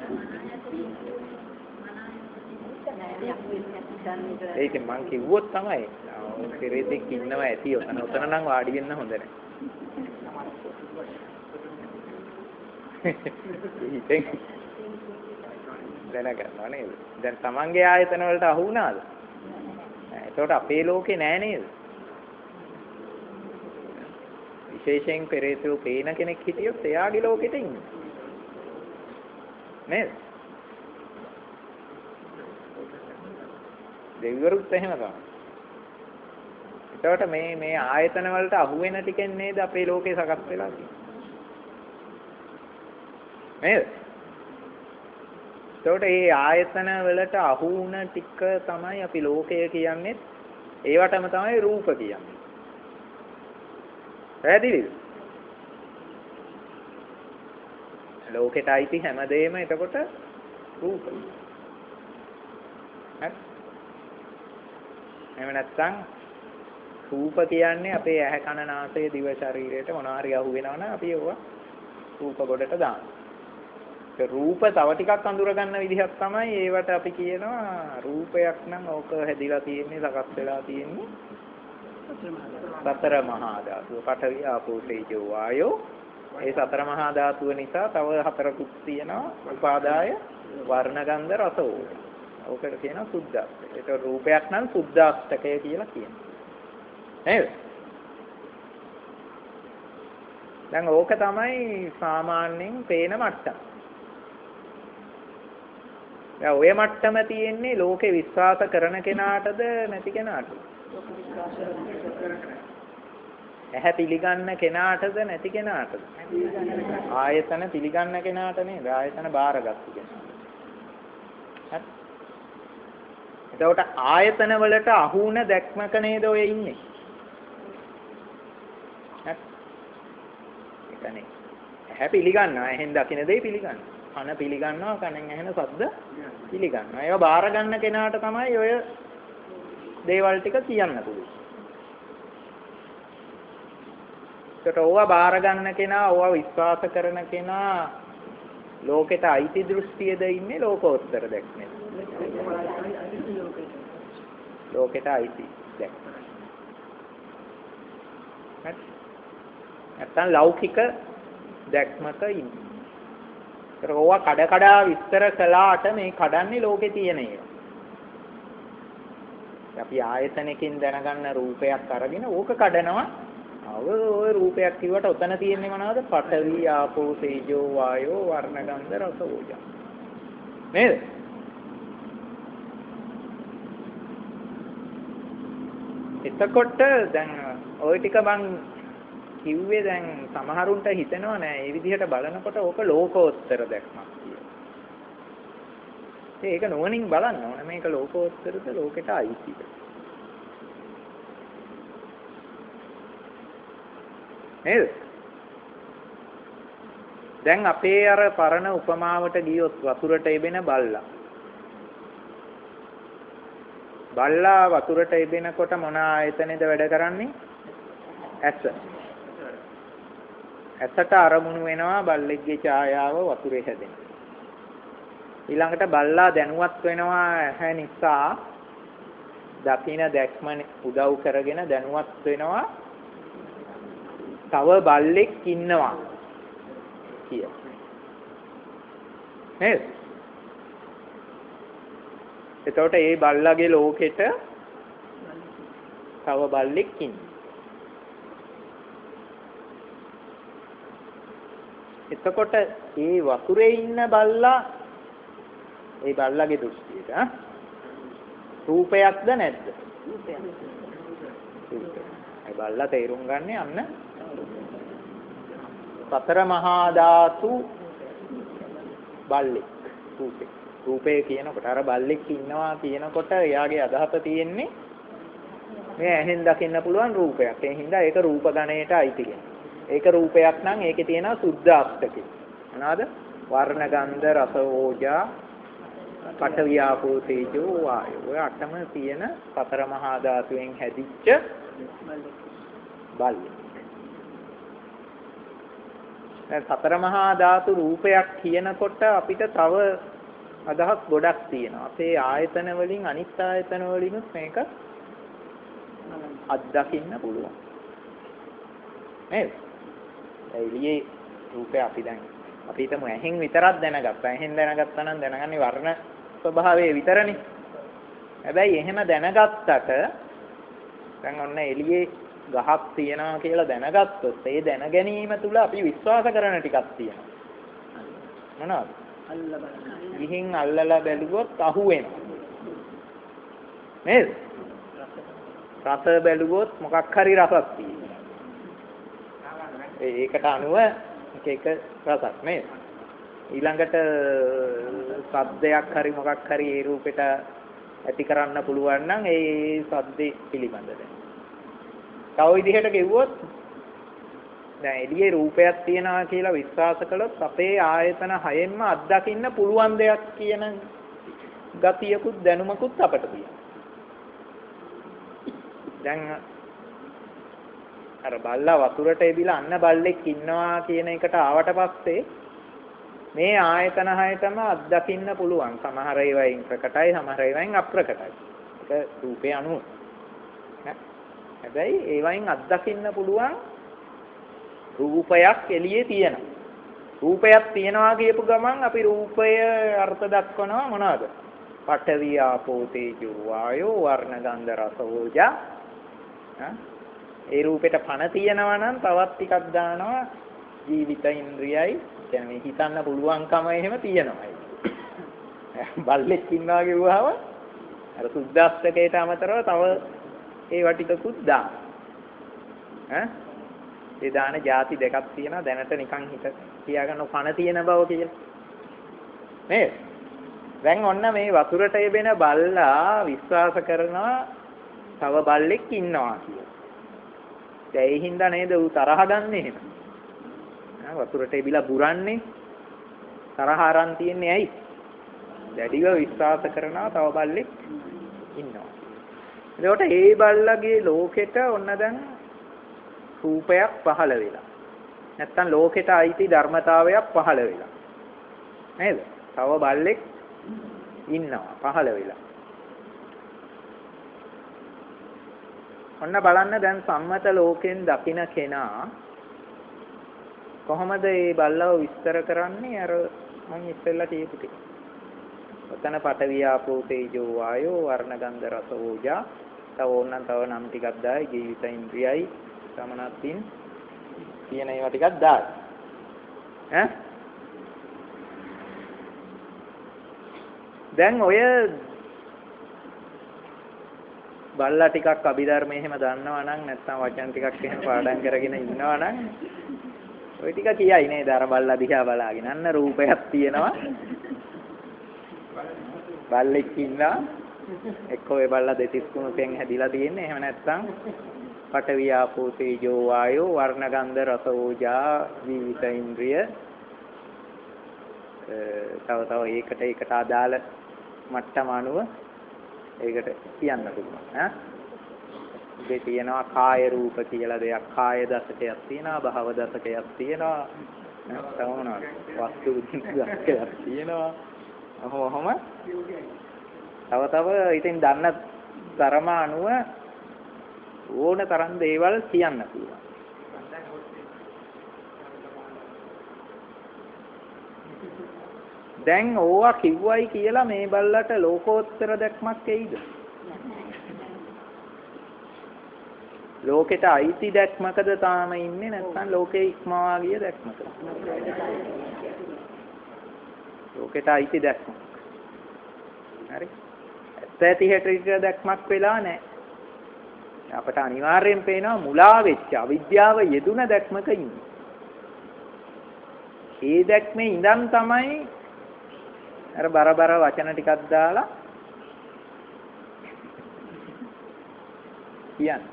ඒක මං කිව්වොත් තමයි. පෙරේතෙක් ඉන්නවා ඇති. ඔතන ඔතන නම් වාඩි වෙන්න හොඳ නැහැ. ඉතින් දැනගන්නවා නේද? දැන් තමන්ගේ ආයතන වලට අහු වුණාද? එතකොට අපේ ලෝකේ නෑ නේද? විශේෂයෙන් පෙරේතෝ පේන කෙනෙක් හිටියොත් එයාගේ ලෝකෙට ඉන්නේ. නේද? දෙවිවරුත් එහෙම තමයි. එතකොට මේ මේ ආයතන වලට අහු වෙන ටිකෙන් නේද අපේ ලෝකේ සකස් වෙලා තියෙන්නේ. නේද? එතකොට මේ ආයතන වලට අහු වුණ ටික තමයි අපි ලෝකය කියන්නේ. ඒවටම තමයි රූප කියන්නේ. පැහැදිලිද? ලෝකෙට අයිති හැමදේම එතකොට රූප. හරි. එහෙම නැත්නම් රූප කියන්නේ අපේ ඇහැ කන නාසය දිව ශරීරයට මොනවා හරි අහු වෙනවා නම් අපි ඒවා රූප කොටට දානවා. ඒ රූප තව ටිකක් අඳුර ගන්න විදිහක් තමයි ඒවට අපි කියනවා රූපයක් නම් ඕක හැදිලා තියෙන්නේ සකස් වෙලා තියෙන්නේ සතර මහා ධාතුව. පඨවි ආපෝ තේජෝ වායෝ. ඒ සතර මහා ධාතුව නිසා තව හතරකුත් තියෙනවා උපාදාය වර්ණ ගන්ධ රස ඕක. ඕකට කියනවා සුද්ධාස්තක. ඒක රූපයක් නම් සුද්ධාස්තකය කියලා කියනවා. නේද? දැන් ඕක තමයි සාමාන්‍යයෙන් පේන මට්ටම. දැන් ඔය මට්ටම තියෙන්නේ ලෝකේ විශ්වාස කරන කෙනාටද නැති කෙනාටද? ඇහැ පිළිගන්න කෙනාටද නැති කෙනාටද? ආයතන පිළිගන්න කෙනාට නේද? ආයතන බාරගත්තු කෙනා. හරි. එතකොට ආයතන වලට අහු වුණ දැක්මක නේද ඔය ඉන්නේ? හරි. ඒකනේ. ඇහැ පිළිගන්නවා. ඇහෙන් දකින දේ පිළිගන්නවා. කන පිළිගන්නවා. කනෙන් ඇහෙන ශබ්ද පිළිගන්නවා. ඒවා බාර ගන්න කෙනාට තමයි ඔය දේවල් ටික කියන්න පුළුවන්. ඒකට ඕවා බාර ගන්න කෙනා, ඕවා විශ්වාස කරන කෙනා ලෝකෙට අයිති දෘෂ්ටියද ඉන්නේ ලෝකෝත්තර දැක්මේ? ලෝකෙට අයිති දැක්ම. නැත්තම් ලෞකික දැක්මක ඉන්නේ. ඒක ඕවා කඩ කඩා විස්තර කළාට මේ කඩන්නේ ලෝකේ තියෙන ඒවා. අපි ආයතනකින් දැනගන්න රූපයක් අරගෙන ඕක කඩනවා. අව ඔය රූපයක් කිව්වට ඔතන තියෙන්නේ මොනවද? පඨවි, ආපෝ, තේජෝ, වායෝ, වර්ණ, ගන්ධ, රස, ඕජා. නේද? එතකොට දැන් ওই ටික මං කිව්වේ දැන් සමහරුන්ට හිතෙනව නෑ මේ විදිහට බලනකොට ඕක ලෝකෝත්තර දැක්මක් කියලා. ඒක නුවණින් බලන්න ඕන මේක ලෝකෝත්තරද ලෝකෙට අයිතිද? නේද? දැන් අපේ අර පරණ උපමාවට ගියොත් වතුරට එබෙන බල්ලා. බල්ලා වතුරට එබෙනකොට මොන ආයතනේද වැඩ කරන්නේ? ඇස. ඇසට අරමුණු වෙනවා බල්ලෙක්ගේ ඡායාව වතුරේ හැදෙන. ඊළඟට බල්ලා දැනුවත් වෙනවා ඇහැ නිසා දකින දැක්ම උදව් කරගෙන දැනුවත් වෙනවා තව බල්ලෙක් ඉන්නවා කිය. නේද? එතකොට ඒ බල්ලාගේ ලෝකෙට තව බල්ලෙක් ඉන්නවා. එතකොට ඒ වතුරේ ඉන්න බල්ලා ඒ බල්ලාගේ දෘෂ්ටියට ආ රූපයක්ද නැද්ද? රූපයක්. ඒ බල්ලා තේරුම් ගන්නේ අන්න සතර මහා ධාතු බල්ලෙක් රූපේ. රූපේ කියනකොට අර බල්ලෙක් ඉන්නවා කියනකොට එයාගේ අදහස තියෙන්නේ මේ ඇහෙන් දකින්න පුළුවන් රූපයක්. ඒ හින්දා ඒක රූප ගණයට අයිති කියන. ඒක රූපයක් නම් ඒකේ තියෙනවා සුද්ධ අෂ්ටකේ. මොනවාද? වර්ණ, ගන්ධ, රස, ඕජා, පඨවි, ආපෝ, තේජෝ, වායෝ. ඔය අටම තියෙන සතර මහා ධාතුවෙන් හැදිච්ච බල්ලෙක්. දැන් සතර මහා ධාතු රූපයක් කියනකොට අපිට තව අදහස් ගොඩක් තියෙනවා. අපේ ආයතන වලින් අනිත් ආයතන වලිනුත් මේක අත්දකින්න පුළුවන්. නේද? එළියේ රූපය අපි දැන් අපි හිතමු ඇහෙන් විතරක් දැනගත්තා. ඇහෙන් දැනගත්තා නම් දැනගන්නේ වර්ණ ස්වභාවය විතරනේ. හැබැයි එහෙම දැනගත්තට දැන් ඔන්න එළියේ ගහක් තියනවා කියලා දැනගත්තොත් ඒ දැන ගැනීම තුල අපි විශ්වාස කරන ටිකක් තියෙනවා. මොනවද? අල්ල බලන්න. ගිහින් අල්ලලා බැලුවොත් අහු වෙනවා. නේද? රස බැලුවොත් මොකක් හරි රසක් තියෙනවා. ඒකට අනුව එක එක රසක් නේද? ඊළඟට ශබ්දයක් හරි මොකක් හරි ඒ රූපෙට ඇති කරන්න පුළුවන් නම් ඒ ශබ්දේ පිළිබඳ දැන් තව විදිහට කිව්වොත් දැන් එළියේ රූපයක් තියනවා කියලා විශ්වාස කළොත් අපේ ආයතන හයෙන්ම අත්දකින්න පුළුවන් දෙයක් කියන ගතියකුත් දැනුමකුත් අපට තියෙනවා. දැන් අර බල්ලා වතුරට එබිලා අන්න බල්ලෙක් ඉන්නවා කියන එකට ආවට පස්සේ මේ ආයතන හයතම අත්දකින්න පුළුවන්. සමහර ඒවායින් ප්‍රකටයි, සමහර ඒවායින් අප්‍රකටයි. ඒක රූපේ අනුව. හැබැයි ඒවයින් අත්දකින්න පුළුවන් රූපයක් එළියේ තියෙනවා. රූපයක් තියෙනවා කියපු ගමන් අපි රූපය අර්ථ දක්වනවා මොනවද? පඨවි, ආපෝ, තේජෝ, වායෝ, වර්ණ, ගන්ධ, රස, ඕජා. ඒ රූපෙට පණ තියෙනවා නම් තවත් ටිකක් දානවා ජීවිත ඉන්ද්‍රියයි. කියන්නේ හිතන්න පුළුවන්කම එහෙම තියෙනවා. බල්ලෙක් ඉන්නවා කිව්වහම අර සුද්ධාස්තකයට අමතරව තව ඒ වටිකකුත් දාන. ඈ ඒ දාන ಜಾති දෙකක් තියෙනවා. දැනට නිකන් හිත තියාගන්න කන තියෙන බව කියලා. නේද? දැන් ඔන්න මේ වතුරට එබෙන බල්ලා විශ්වාස කරනවා තව බල්ලෙක් ඉන්නවා කියලා. ඒ හින්දා නේද ඌ තරහ ගන්නෙ එහෙම. වතුරට එබිලා බුරන්නේ තරහ අරන් තියන්නේ ඇයි? දැඩිව විශ්වාස කරනවා තව බල්ලෙක් ඉන්නවා. එතකොට ඒ බල්ලගේ ලෝකෙට ඔන්න දැන් රූපයක් පහළ වෙලා. නැත්තම් ලෝකෙට අයිති ධර්මතාවයක් පහළ වෙලා. නේද? තව බල්ලෙක් ඉන්නවා පහළ වෙලා. ඔන්න බලන්න දැන් සම්මත ලෝකෙන් දකින්න කෙනා කොහොමද මේ බල්ලව විස්තර කරන්නේ? අර මම ඉස්සෙල්ලා කියපු ටික. ඔතන පඨවි ආපෝ තේජෝ වායෝ වර්ණ ගන්ධ රස ඕජා තව ඕනනම් තව නම් ටිකක් දායි ජීවිත ඉන්ද්‍රියයි සමනත්ින් කියන ඒවා ටිකක් දායි. ඈ දැන් ඔය බල්ලා ටිකක් අභිධර්මයේ එහෙම දන්නවා නම් නැත්නම් වචන ටිකක් එහෙම පාඩම් කරගෙන ඉන්නවා නම් ඔය ටික කියයි නේද අර බල්ලා දිහා බලාගෙන අන්න රූපයක් තියෙනවා බල්ලෙක් ඉන්නවා එක්ක ඔය බල්ලා දෙතිස් කුණුපෙන් හැදිලා තියෙන්නේ එහෙම නැත්නම් පඨවි ආපෝ තේජෝ වායෝ වර්ණ ගන්ධ රස ඕජා ජීවිත ඉන්ද්‍රිය තව තව ඒකට ඒකට අදාළ මට්ටම අනුව ඒකට කියන්න පුළුවන් ඈ මේ තියෙනවා කාය රූප කියලා දෙයක් කාය දසකයක් තියෙනවා භව දසකයක් තියෙනවා නැත්නම් මොනවද වස්තු දසකයක් තියෙනවා ඔහොම ඔහොම තව තව ඉතින් දන්න තරම අනුව ඕන තරම් දේවල් කියන්න පුළුවන් දැන් ඕවා කිව්වයි කියලා මේ බල්ලට ලෝකෝත්තර දැක්මක් එයිද? ලෝකෙට අයිති දැක්මකද තාම ඉන්නේ නැත්නම් ලෝකේ ඉක්මවා ගිය දැක්මකද? ලෝකෙට අයිති දැක්මක්. හරි. ඇත්ත ඇති දැක්මක් වෙලා නැහැ. අපට අනිවාර්යෙන් පේනවා මුලා වෙච්ච අවිද්‍යාව යෙදුන දැක්මක ඉන්නේ. ඒ දැක්මේ ඉඳන් තමයි අර බරබර වචන ටිකක් දාලා කියන්නේ.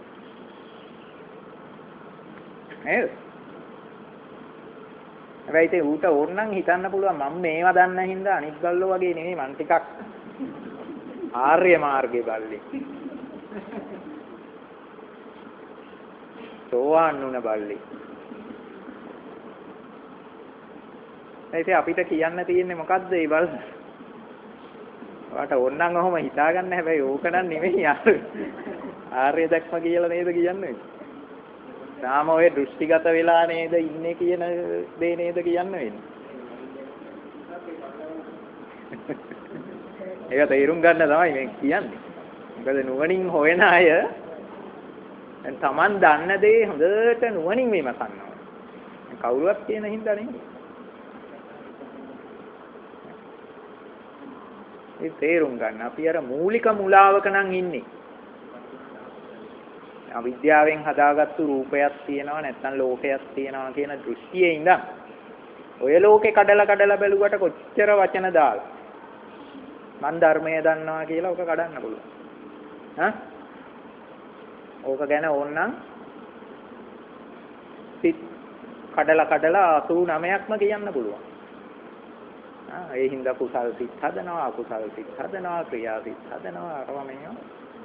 නේද? හැබැයි ඒ ඌට ඕනනම් හිතන්න පුළුවන් මම මේවා දන්න හින්දා අනිත් බල්ලෝ වගේ නෙමෙයි මං ටිකක් ආර්ය මාර්ගේ බල්ලෙක්. සෝවාන් වුණ බල්ලෙක්. ඒකේ අපිට කියන්න තියෙන්නේ මොකද්ද ඒ බල්ල? ඔයාට ඕනනම් ඔහොම හිතාගන්න හැබැයි ඕක නම් නෙමෙයි ආර්ය දැක්ම කියලා නේද කියන්නේ? තාම ඔය දෘෂ්ටිගත වෙලා නේද ඉන්නේ කියන දේ නේද කියන්න වෙන්නේ. ඒක තේරුම් ගන්න තමයි මේ කියන්නේ. මොකද නුවණින් හොයන අය දැන් Taman දන්න දේ හොඳට නුවණින් විමසනවා. කවුරුවත් කියන හින්දා නෙමෙයි. ඒ තේරුම් ගන්න අපි අර මූලික මුලාවක නම් ඉන්නේ. අවිද්‍යාවෙන් හදාගත්තු රූපයක් තියෙනවා නැත්නම් ලෝකයක් තියෙනවා කියන දෘෂ්ටියේ ඉඳන් ඔය ලෝකේ කඩලා කඩලා බැලුවට කොච්චර වචන දාලා මන් ධර්මය දන්නවා කියලා ඔක කඩන්න පුළුවන්. හා? ඕක ගැන ඕනනම් සිත් කඩලා කඩලා අසූ නවයක්ම කියන්න පුළුවන්. ආ ඒ හින්දා කුසල් සිත් හදනවා අකුසල් සිත් හදනවා ක්‍රියා සිත් හදනවා අරවා මේවා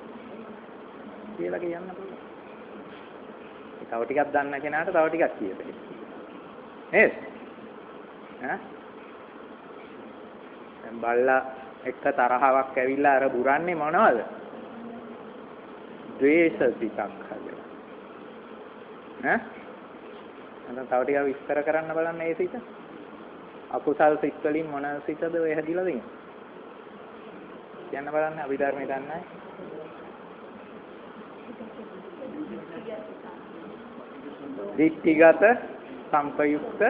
කියලා කියන්න පුළුවන්. තව ටිකක් දන්න කෙනාට තව ටිකක් කියපේ. නේද? ඈ? දැන් බල්ලා එක තරහාවක් ඇවිල්ලා අර බුරන්නේ මොනවද? ද්වේෂ සිතක් හදලා. ඈ? අන්න තව ටිකක් විස්තර කරන්න බලන්න මේ සිත. අකුසල් සිත් වලින් මොන සිතද ඔය හැදිලා දෙන්නේ? කියන්න බලන්න අභිධර්මයේ දන්නයි. දිට්ඨිගත සංපයුක්ත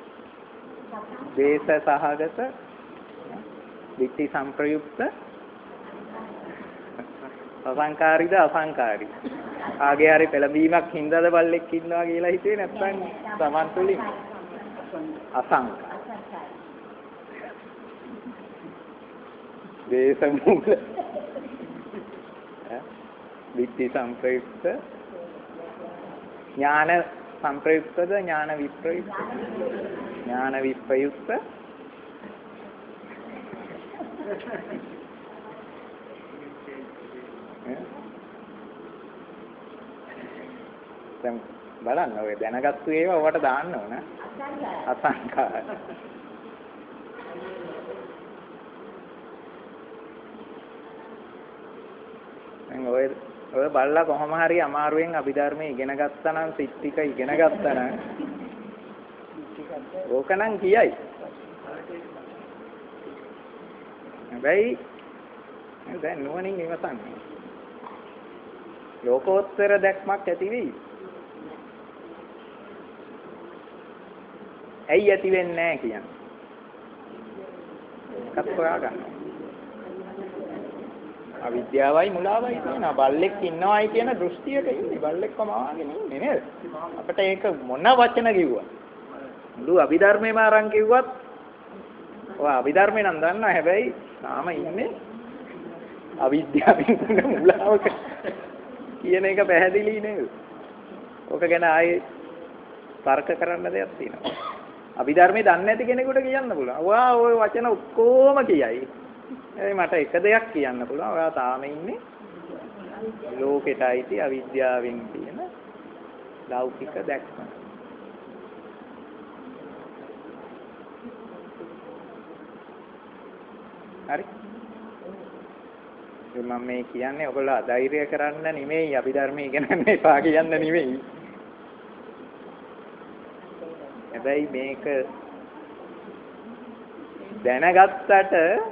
දේශ සහගත දිට්ඨි සංප්‍රයුක්ත අසංකාරීද අසංකාරී ආගේ හරි පෙළඹීමක් හින්දාද බල්ලෙක් ඉන්නවා කියලා හිතුවේ නැත්නම් Taman තුලින් අසංක දේශ මූල විත්ති සංප්‍රයුක්ත ඥාන සංප්‍රයුක්තද ඥාන විප්‍රයුක්ත ඥාන විප්‍රයුක්ත දැන් බලන්න ඔය දැනගත්තු ඒවා ඔයාට දාන්න ඕන අසංකාර දැන් ඔය ඔය බලලා කොහොම හරි අමාරුවෙන් අභිධර්මයේ ඉගෙන ගත්තා නම් සිත් ටික ඉගෙන ගත්තා නම් ඕකනම් කියයි හැබැයි දැන් නුවණින් ඉවසන්නේ ලෝකෝත්තර දැක්මක් ඇති වෙයි. ඇයි ඇති වෙන්නේ නැහැ කියන්නේ? එකක් හොයා ගන්නවා. අවිද්‍යාවයි මුලාවයි තියෙනවා. බල්ලෙක් ඉන්නවයි කියන දෘෂ්ටියක ඉන්නේ. බල්ලෙක්ම ආගෙන ඉන්නේ නේද? අපිට ඒක මොන වචන කිව්වා? මුළු අභිධර්මයේම අරන් කිව්වත් ඔය අභිධර්මේ නම් දන්නවා. හැබැයි තාම ඉන්නේ අවිද්‍යාවෙන් තුන මුලාවක කියන එක පැහැදිලි නේද? ඔක ගැන ආයේ තර්ක කරන්න දෙයක් තියෙනවා. අභිධර්මයේ දන්නේ නැති කෙනෙකුට කියන්න පුළුවන්. ඔයා ওই වචන ඔක්කොම කියයි. ඒ මට එක දෙයක් කියන්න පුළුවන්. ඔයා තාම ඉන්නේ ලෝකෙටයි අවිද්‍යාවෙන් තියෙන ලෞකික දැක්ම. හරි? මම මේ කියන්නේ ඔයගොල්ලෝ ධෛර්යය කරන්න නෙමෙයි අභිධර්මයේ ඉගෙනන්න එපා කියන්න නෙමෙයි. හැබැයි මේක දැනගත්තට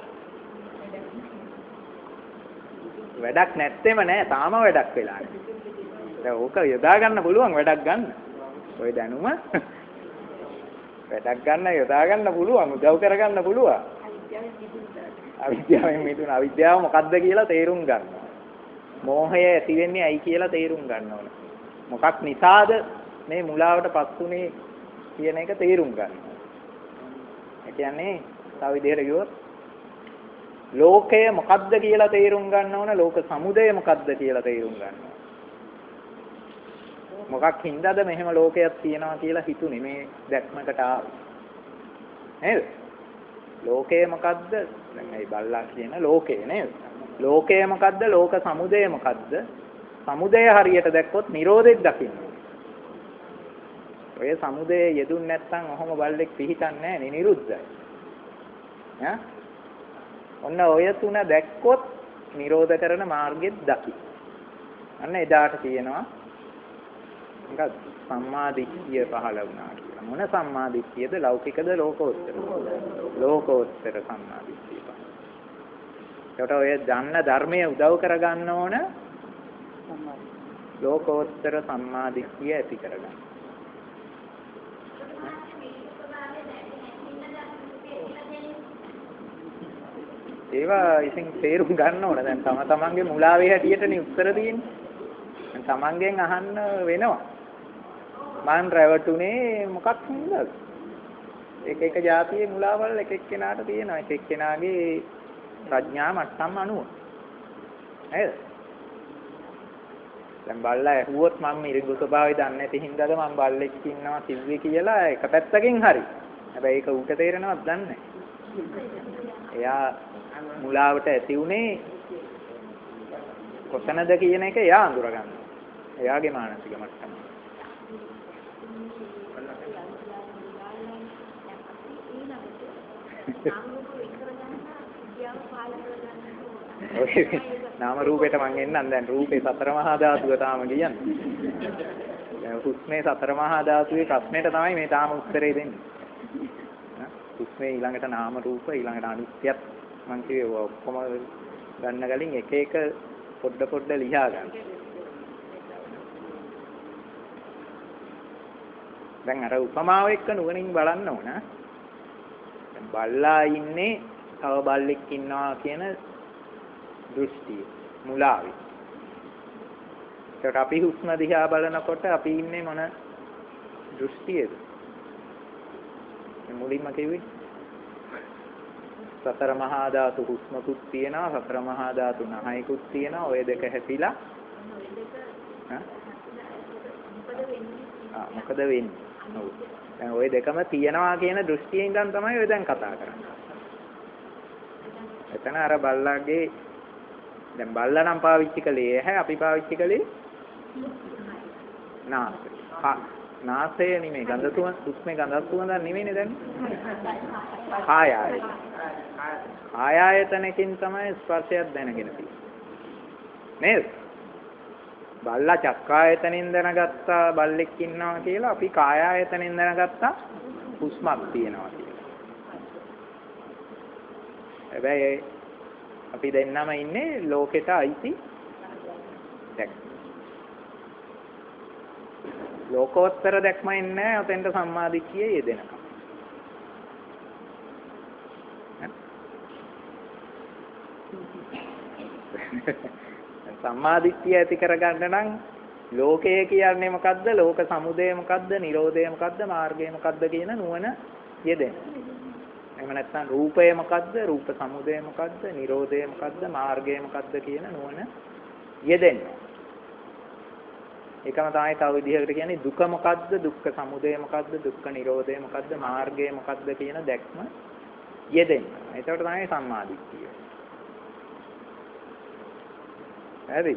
වැඩක් නැත්තේම නෑ තාම වැඩක් වෙලා නෑ. දැන් ඕක යොදා ගන්න පුළුවන් වැඩක් ගන්න. ඔය දැනුම වැඩක් ගන්න යොදා ගන්න පුළුවන් උදව් කර ගන්න පුළුවන්. අවිද්‍යාවෙන් මිදුණ අවිද්‍යාව මොකක්ද කියලා තේරුම් ගන්න. මෝහය ඇති වෙන්නේ ඇයි කියලා තේරුම් ගන්න ඕන. මොකක් නිසාද මේ මුලාවටපත් උනේ කියන එක තේරුම් ගන්න. ඒ කියන්නේ තව විදිහට කිව්වොත් ලෝකය මොකක්ද කියලා තේරුම් ගන්න ඕන. ලෝක සමුදය මොකක්ද කියලා තේරුම් ගන්න ඕන. මොකක් හින්දාද මෙහෙම ලෝකයක් තියෙනවා කියලා හිතුනේ මේ දැක්මකට ආවේ. නේද? ලෝකය මොකද්ද? දැන් මේ බල්ලා කියන ලෝකය නේද? ලෝකය මොකද්ද? ලෝක සමුදය මොකද්ද? සමුදය හරියට දැක්කොත් Nirodhe දකින්න. ඔය සමුදය යෙදුන් නැත්නම් ඔහොම බල්ලෙක් පිහිටන්නේ නැහැ නේ නිරුද්ධයි. ඈ? ඔන්න ඔය තුන දැක්කොත් නිරෝධ කරන මාර්ගෙත් දකි. අන්න එදාට කියනවා මොකක්ද? සම්මා දිට්ඨිය පහළ වුණා කියලා. මොන සම්මා දිට්ඨියද? ලෞකිකද ලෝකෝත්තර? ලෝකෝත්තර සම්මා දිට්ඨිය. ඒකට ඔය දන්න ධර්මයේ උදව් කරගන්න ඕන ලෝකෝත්තර සම්මා දිට්ඨිය ඇති කරගන්න. ඒවා ඉතින් තේරුම් ගන්න ඕන. දැන් තම තමන්ගේ මුලාවේ හැටියටනේ උත්තර දෙන්නේ. දැන් තමන්ගෙන් අහන්න වෙනවා. මං රැවටුනේ මොකක් හින්දාද? එක එක જાතියේ මුලාවල් එක එක්කෙනාට තියෙනවා. එක එක්කෙනාගේ ප්‍රඥා මට්ටම් අනුව. නේද? දැන් බල්ලා ඇහුවොත් මම මිරිඟු ස්වභාවය දන්නේ නැති හින්දාද මම බල්ලෙක් ඉන්නවා කිව්වේ කියලා එක පැත්තකින් හරි. හැබැයි ඒක ඌට තේරෙනවද දන්නේ නැහැ. එයා මුලාවට ඇති උනේ කොතනද කියන එක එයා අඳුරගන්නවා. එයාගේ මානසික මට්ටම. ඔය නාම රූපේට මං එන්නම් දැන් රූපේ සතර මහා ධාතුව තාම කියන්නේ. දැන් හුස්මේ සතර මහා ධාතුවේ ප්‍රශ්නෙට තමයි මේ තාම උත්තරේ දෙන්නේ. හුස්මේ ඊළඟට නාම රූප ඊළඟට අනිත්‍යත් මං කිව්වේ ඔක්කොම ගන්න ගලින් එක එක පොඩ පොඩ ලියා ගන්න. දැන් අර උපමාව එක්ක නුවණින් බලන්න ඕන. දැන් බල්ලා ඉන්නේ තව බල්ලෙක් ඉන්නවා කියන දෘෂ්ටිය මුලාවේ. ඒකට අපි හුස්ම දිහා බලනකොට අපි ඉන්නේ මොන දෘෂ්ටියේද? මුලින්ම කිව්වේ සතර මහා ධාතු හුස්මකුත් තියෙනවා, සතර මහා ධාතු නහයකුත් තියෙනවා. ඔය දෙක හැපිලා ආ මොකද වෙන්නේ? ඔව්. දැන් ওই දෙකම තියනවා කියන දෘෂ්ටියෙන් ඉඳන් තමයි ඔය දැන් කතා කරන්නේ. එතන අර බල්ලාගේ දැන් බල්ලා නම් පාවිච්චි කළේ ඇහැ, අපි පාවිච්චි කළේ නාසය. හා නාසය නෙමෙයි ගඳ සුවඳ, උස්මේ ගඳ සුවඳ නෙමෙයිනේ දැන්. කාය ආයතන. කාය ආයතනකින් තමයි ස්පර්ශයක් දැනගෙන තියෙන්නේ. නේද? බල්ලා චක්කායතනෙන් දැනගත්තා බල්ලෙක් ඉන්නවා කියලා, අපි කාය ආයතනෙන් දැනගත්තා හුස්මක් තියෙනවා කියලා. හැබැයි අපි දෙන්නම ඉන්නේ ලෝකෙට අයිති දැක්ම. ලෝකෝත්තර දැක්ම ඉන්නේ ඔතෙන්ට සම්මාදිට්ඨිය යෙදෙනකම්. සම්මාදිට්ඨිය ඇති කරගන්න නම් ලෝකය කියන්නේ මොකද්ද? ලෝක සමුදය මොකද්ද? නිරෝධය මොකද්ද? මාර්ගය මොකද්ද කියන නුවණ යෙදෙන්න. එහෙම නැත්නම් රූපය මොකද්ද? රූප සමුදය මොකද්ද? නිරෝධය මොකද්ද? මාර්ගය මොකද්ද කියන නුවණ යෙදෙන්න. ඒකම තමයි තව විදිහකට කියන්නේ දුක මොකද්ද? දුක්ඛ සමුදය මොකද්ද? දුක්ඛ නිරෝධය මොකද්ද? මාර්ගය මොකද්ද කියන දැක්ම යෙදෙන්න. ඒකට තමයි සම්මාදිට්ඨිය. හරි.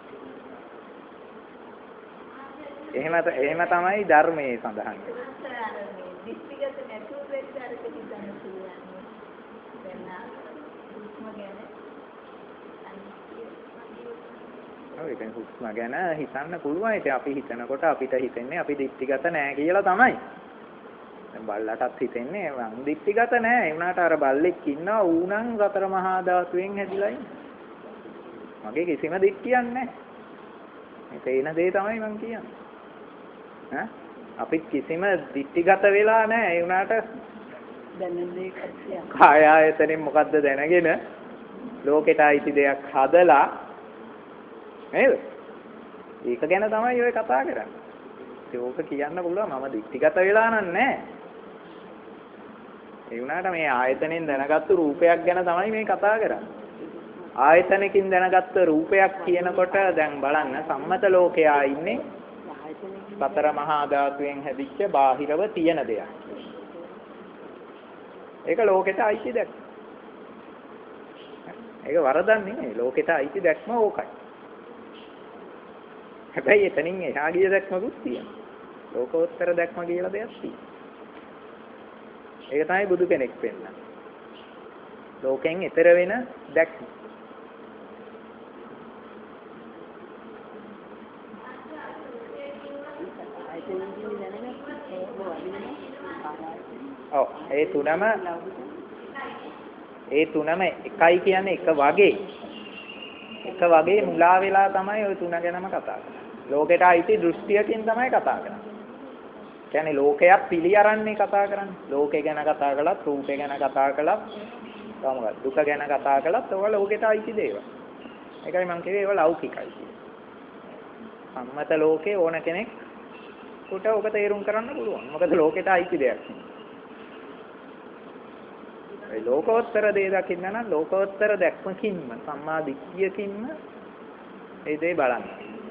එහෙම එහෙම තමයි ධර්මයේ සඳහන්. දිස්ත්‍රිගත නැතුව වෙච්ච අර කිසිම කියන්නේ. දැන් හුස්ම ගැන ඔව් ඒක හුස්ම ගැන හිතන්න පුළුවන්. ඒක අපි හිතනකොට අපිට හිතෙන්නේ අපි දිස්ත්‍රිගත නැහැ කියලා තමයි. දැන් බල්ලටත් හිතෙන්නේ මං දිස්ත්‍රිගත නැහැ. ඒ වුණාට අර බල්ලෙක් ඉන්නවා ඌනම් සතර මහා ධාතුවෙන් හැදිලා ඉන්නේ. මගේ කිසිම දික්කියක් නැහැ. මේ තේන දේ තමයි මම කියන්නේ. ඈ අපිත් කිසිම දික්ටිගත වෙලා නැහැ. ඒ වුණාට දැනෙන්නේ කච්චිය. කාය ආයතනෙන් මොකද්ද දැනගෙන ලෝකෙට අයිති දෙයක් හදලා නේද? ඒක ගැන තමයි ඔය කතා කරන්නේ. ඒක කියන්න පුළුවන් මම දික්ටිගත වෙලා නැහැ. ඒ වුණාට මේ ආයතනෙන් දැනගත්තු රූපයක් ගැන තමයි මේ කතා කරන්නේ. ආයතනකින් දැනගත්ත රූපයක් කියනකොට දැන් බලන්න සම්මත ලෝකයා ඉන්නේ සතර මහා ධාතුවෙන් හැදිච්ච බාහිරව තියෙන දෙයක්. ඒක ලෝකෙට අයිති දැක්ම. ඒක වරදක් නෙමෙයි. ලෝකෙට අයිති දැක්ම ඕකයි. හැබැයි එතනින් එහා ගිය දැක්මකුත් තියෙනවා. ලෝකෝත්තර දැක්ම කියලා දෙයක් තියෙනවා. ඒක තමයි බුදු කෙනෙක් වෙන්න. ලෝකෙන් ඈතර වෙන දැක්ම. ඔව් ඒ තුනම ඒ තුනම එකයි කියන්නේ එක වගේ එක වගේ මුලා වෙලා තමයි ওই තුන ගැනම කතා කරන්නේ. ලෝකෙට අයිති දෘෂ්ටියකින් තමයි කතා කරන්නේ. කියන්නේ ලෝකයක් පිළි අරන්නේ කතා කරන්නේ. ලෝකේ ගැන කතා කළත්, රූපේ ගැන කතා කළත්, කොහොමද දුක ගැන කතා කළත් ඒවා ලෝකෙට අයිති දේවල්. ඒකයි මම කිව්වේ ඒවා ලෞකිකයි කියලා. සම්මත ලෝකේ ඕන කෙනෙක් කොට ඔක තේරුම් කරන්න පුළුවන්. මොකද ලෝකෙට අයිති දෙයක්. ඒ ලෝකෝත්තර දේ දකින්න නම් ලෝකෝත්තර දැක්මකින්ම සම්මා දිට්ඨියකින්ම ඒ දේ බලන්න.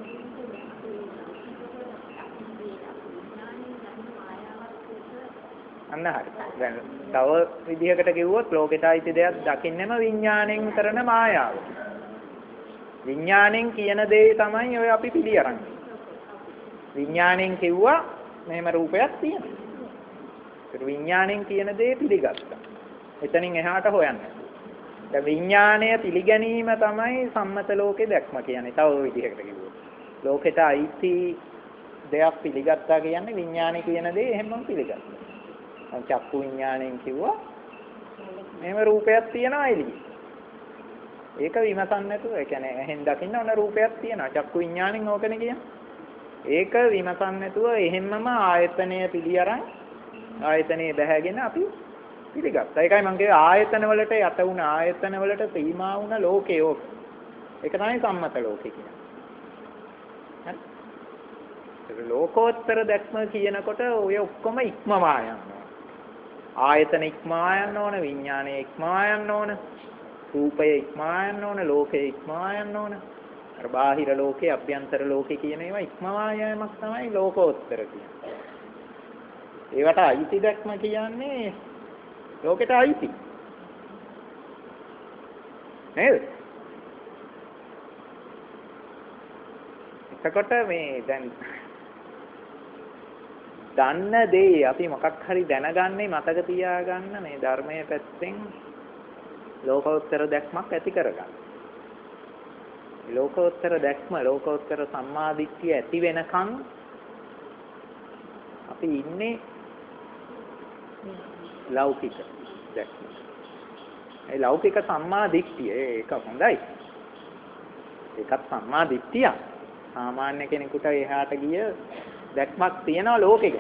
අන්න හරි. දැන් තව විදිහකට කිව්වොත් ලෝකෙට අයිති දෙයක් දකින්නෙම විඥාණයෙන් කරන මායාව. විඥාණයෙන් කියන දේ තමයි ඔය අපි පිළි අරන්නේ. විඥාණයෙන් කිව්වා මෙහෙම රූපයක් තියෙනවා. ඒක විඥාණයෙන් කියන දේ පිළිගත්තා. එතනින් එහාට හොයන්නේ. දැන් විඥාණය පිළිගැනීම තමයි සම්මත ලෝකේ දැක්ම කියන්නේ. තව ඔය විදිහකට කිව්වොත්. ලෝකෙට අයිති දෙයක් පිළිගත්තා කියන්නේ විඥාණය කියන දේ එහෙමම පිළිගත්තා. දැන් චක්කු විඥාණයෙන් කිව්වා මෙහෙම රූපයක් තියෙනවා එළියේ. ඒක විමසන්න නැතුව ඒ කියන්නේ එහෙන් දකින්න ඕන රූපයක් තියෙනවා. චක්කු විඥාණයෙන් ඕකනේ කියන්නේ. ඒක විමසන්න නැතුව එහෙම්මම ආයතනය පිළි අරන් ආයතනයේ බැහැගෙන අපි පිළිගත්තා. ඒකයි මම කිව්වේ ආයතන වලට යට වුණ ආයතන වලට සීමා වුණ ලෝකේ ඕක. ඒක තමයි සම්මත ලෝකේ කියන්නේ. ලෝකෝත්තර දැක්ම කියනකොට ඔය ඔක්කොම ඉක්මවා යනවා. ආයතන ඉක්මවා යන්න ඕන, විඥානය ඉක්මවා යන්න ඕන, රූපය ඉක්මවා යන්න ඕන, ලෝකය ඉක්මවා යන්න ඕන. අර බාහිර ලෝකේ, අභ්‍යන්තර ලෝකේ කියන ඒවා ඉක්මවා යෑමක් තමයි ලෝකෝත්තර කියන්නේ. ඒවට අයිති දැක්ම කියන්නේ ලෝකෙට අයිති. නේද? එතකොට මේ දැන් දන්න දේ අපි මොකක් හරි දැනගන්නේ මතක තියාගන්න මේ ධර්මයේ පැත්තෙන් ලෝකෝත්තර දැක්මක් ඇති කරගන්න. ලෝකෝත්තර දැක්ම ලෝකෝත්තර සම්මාදිට්ඨිය ඇති වෙනකන් අපි ඉන්නේ ලෞකික දැක්ම. ඒ ලෞකික සම්මාදිට්ඨිය ඒක හොඳයි. ඒකත් සම්මාදිට්ඨිය. සාමාන්‍ය කෙනෙකුට එහාට ගිය දැක්මක් තියනවා ලෝකෙක.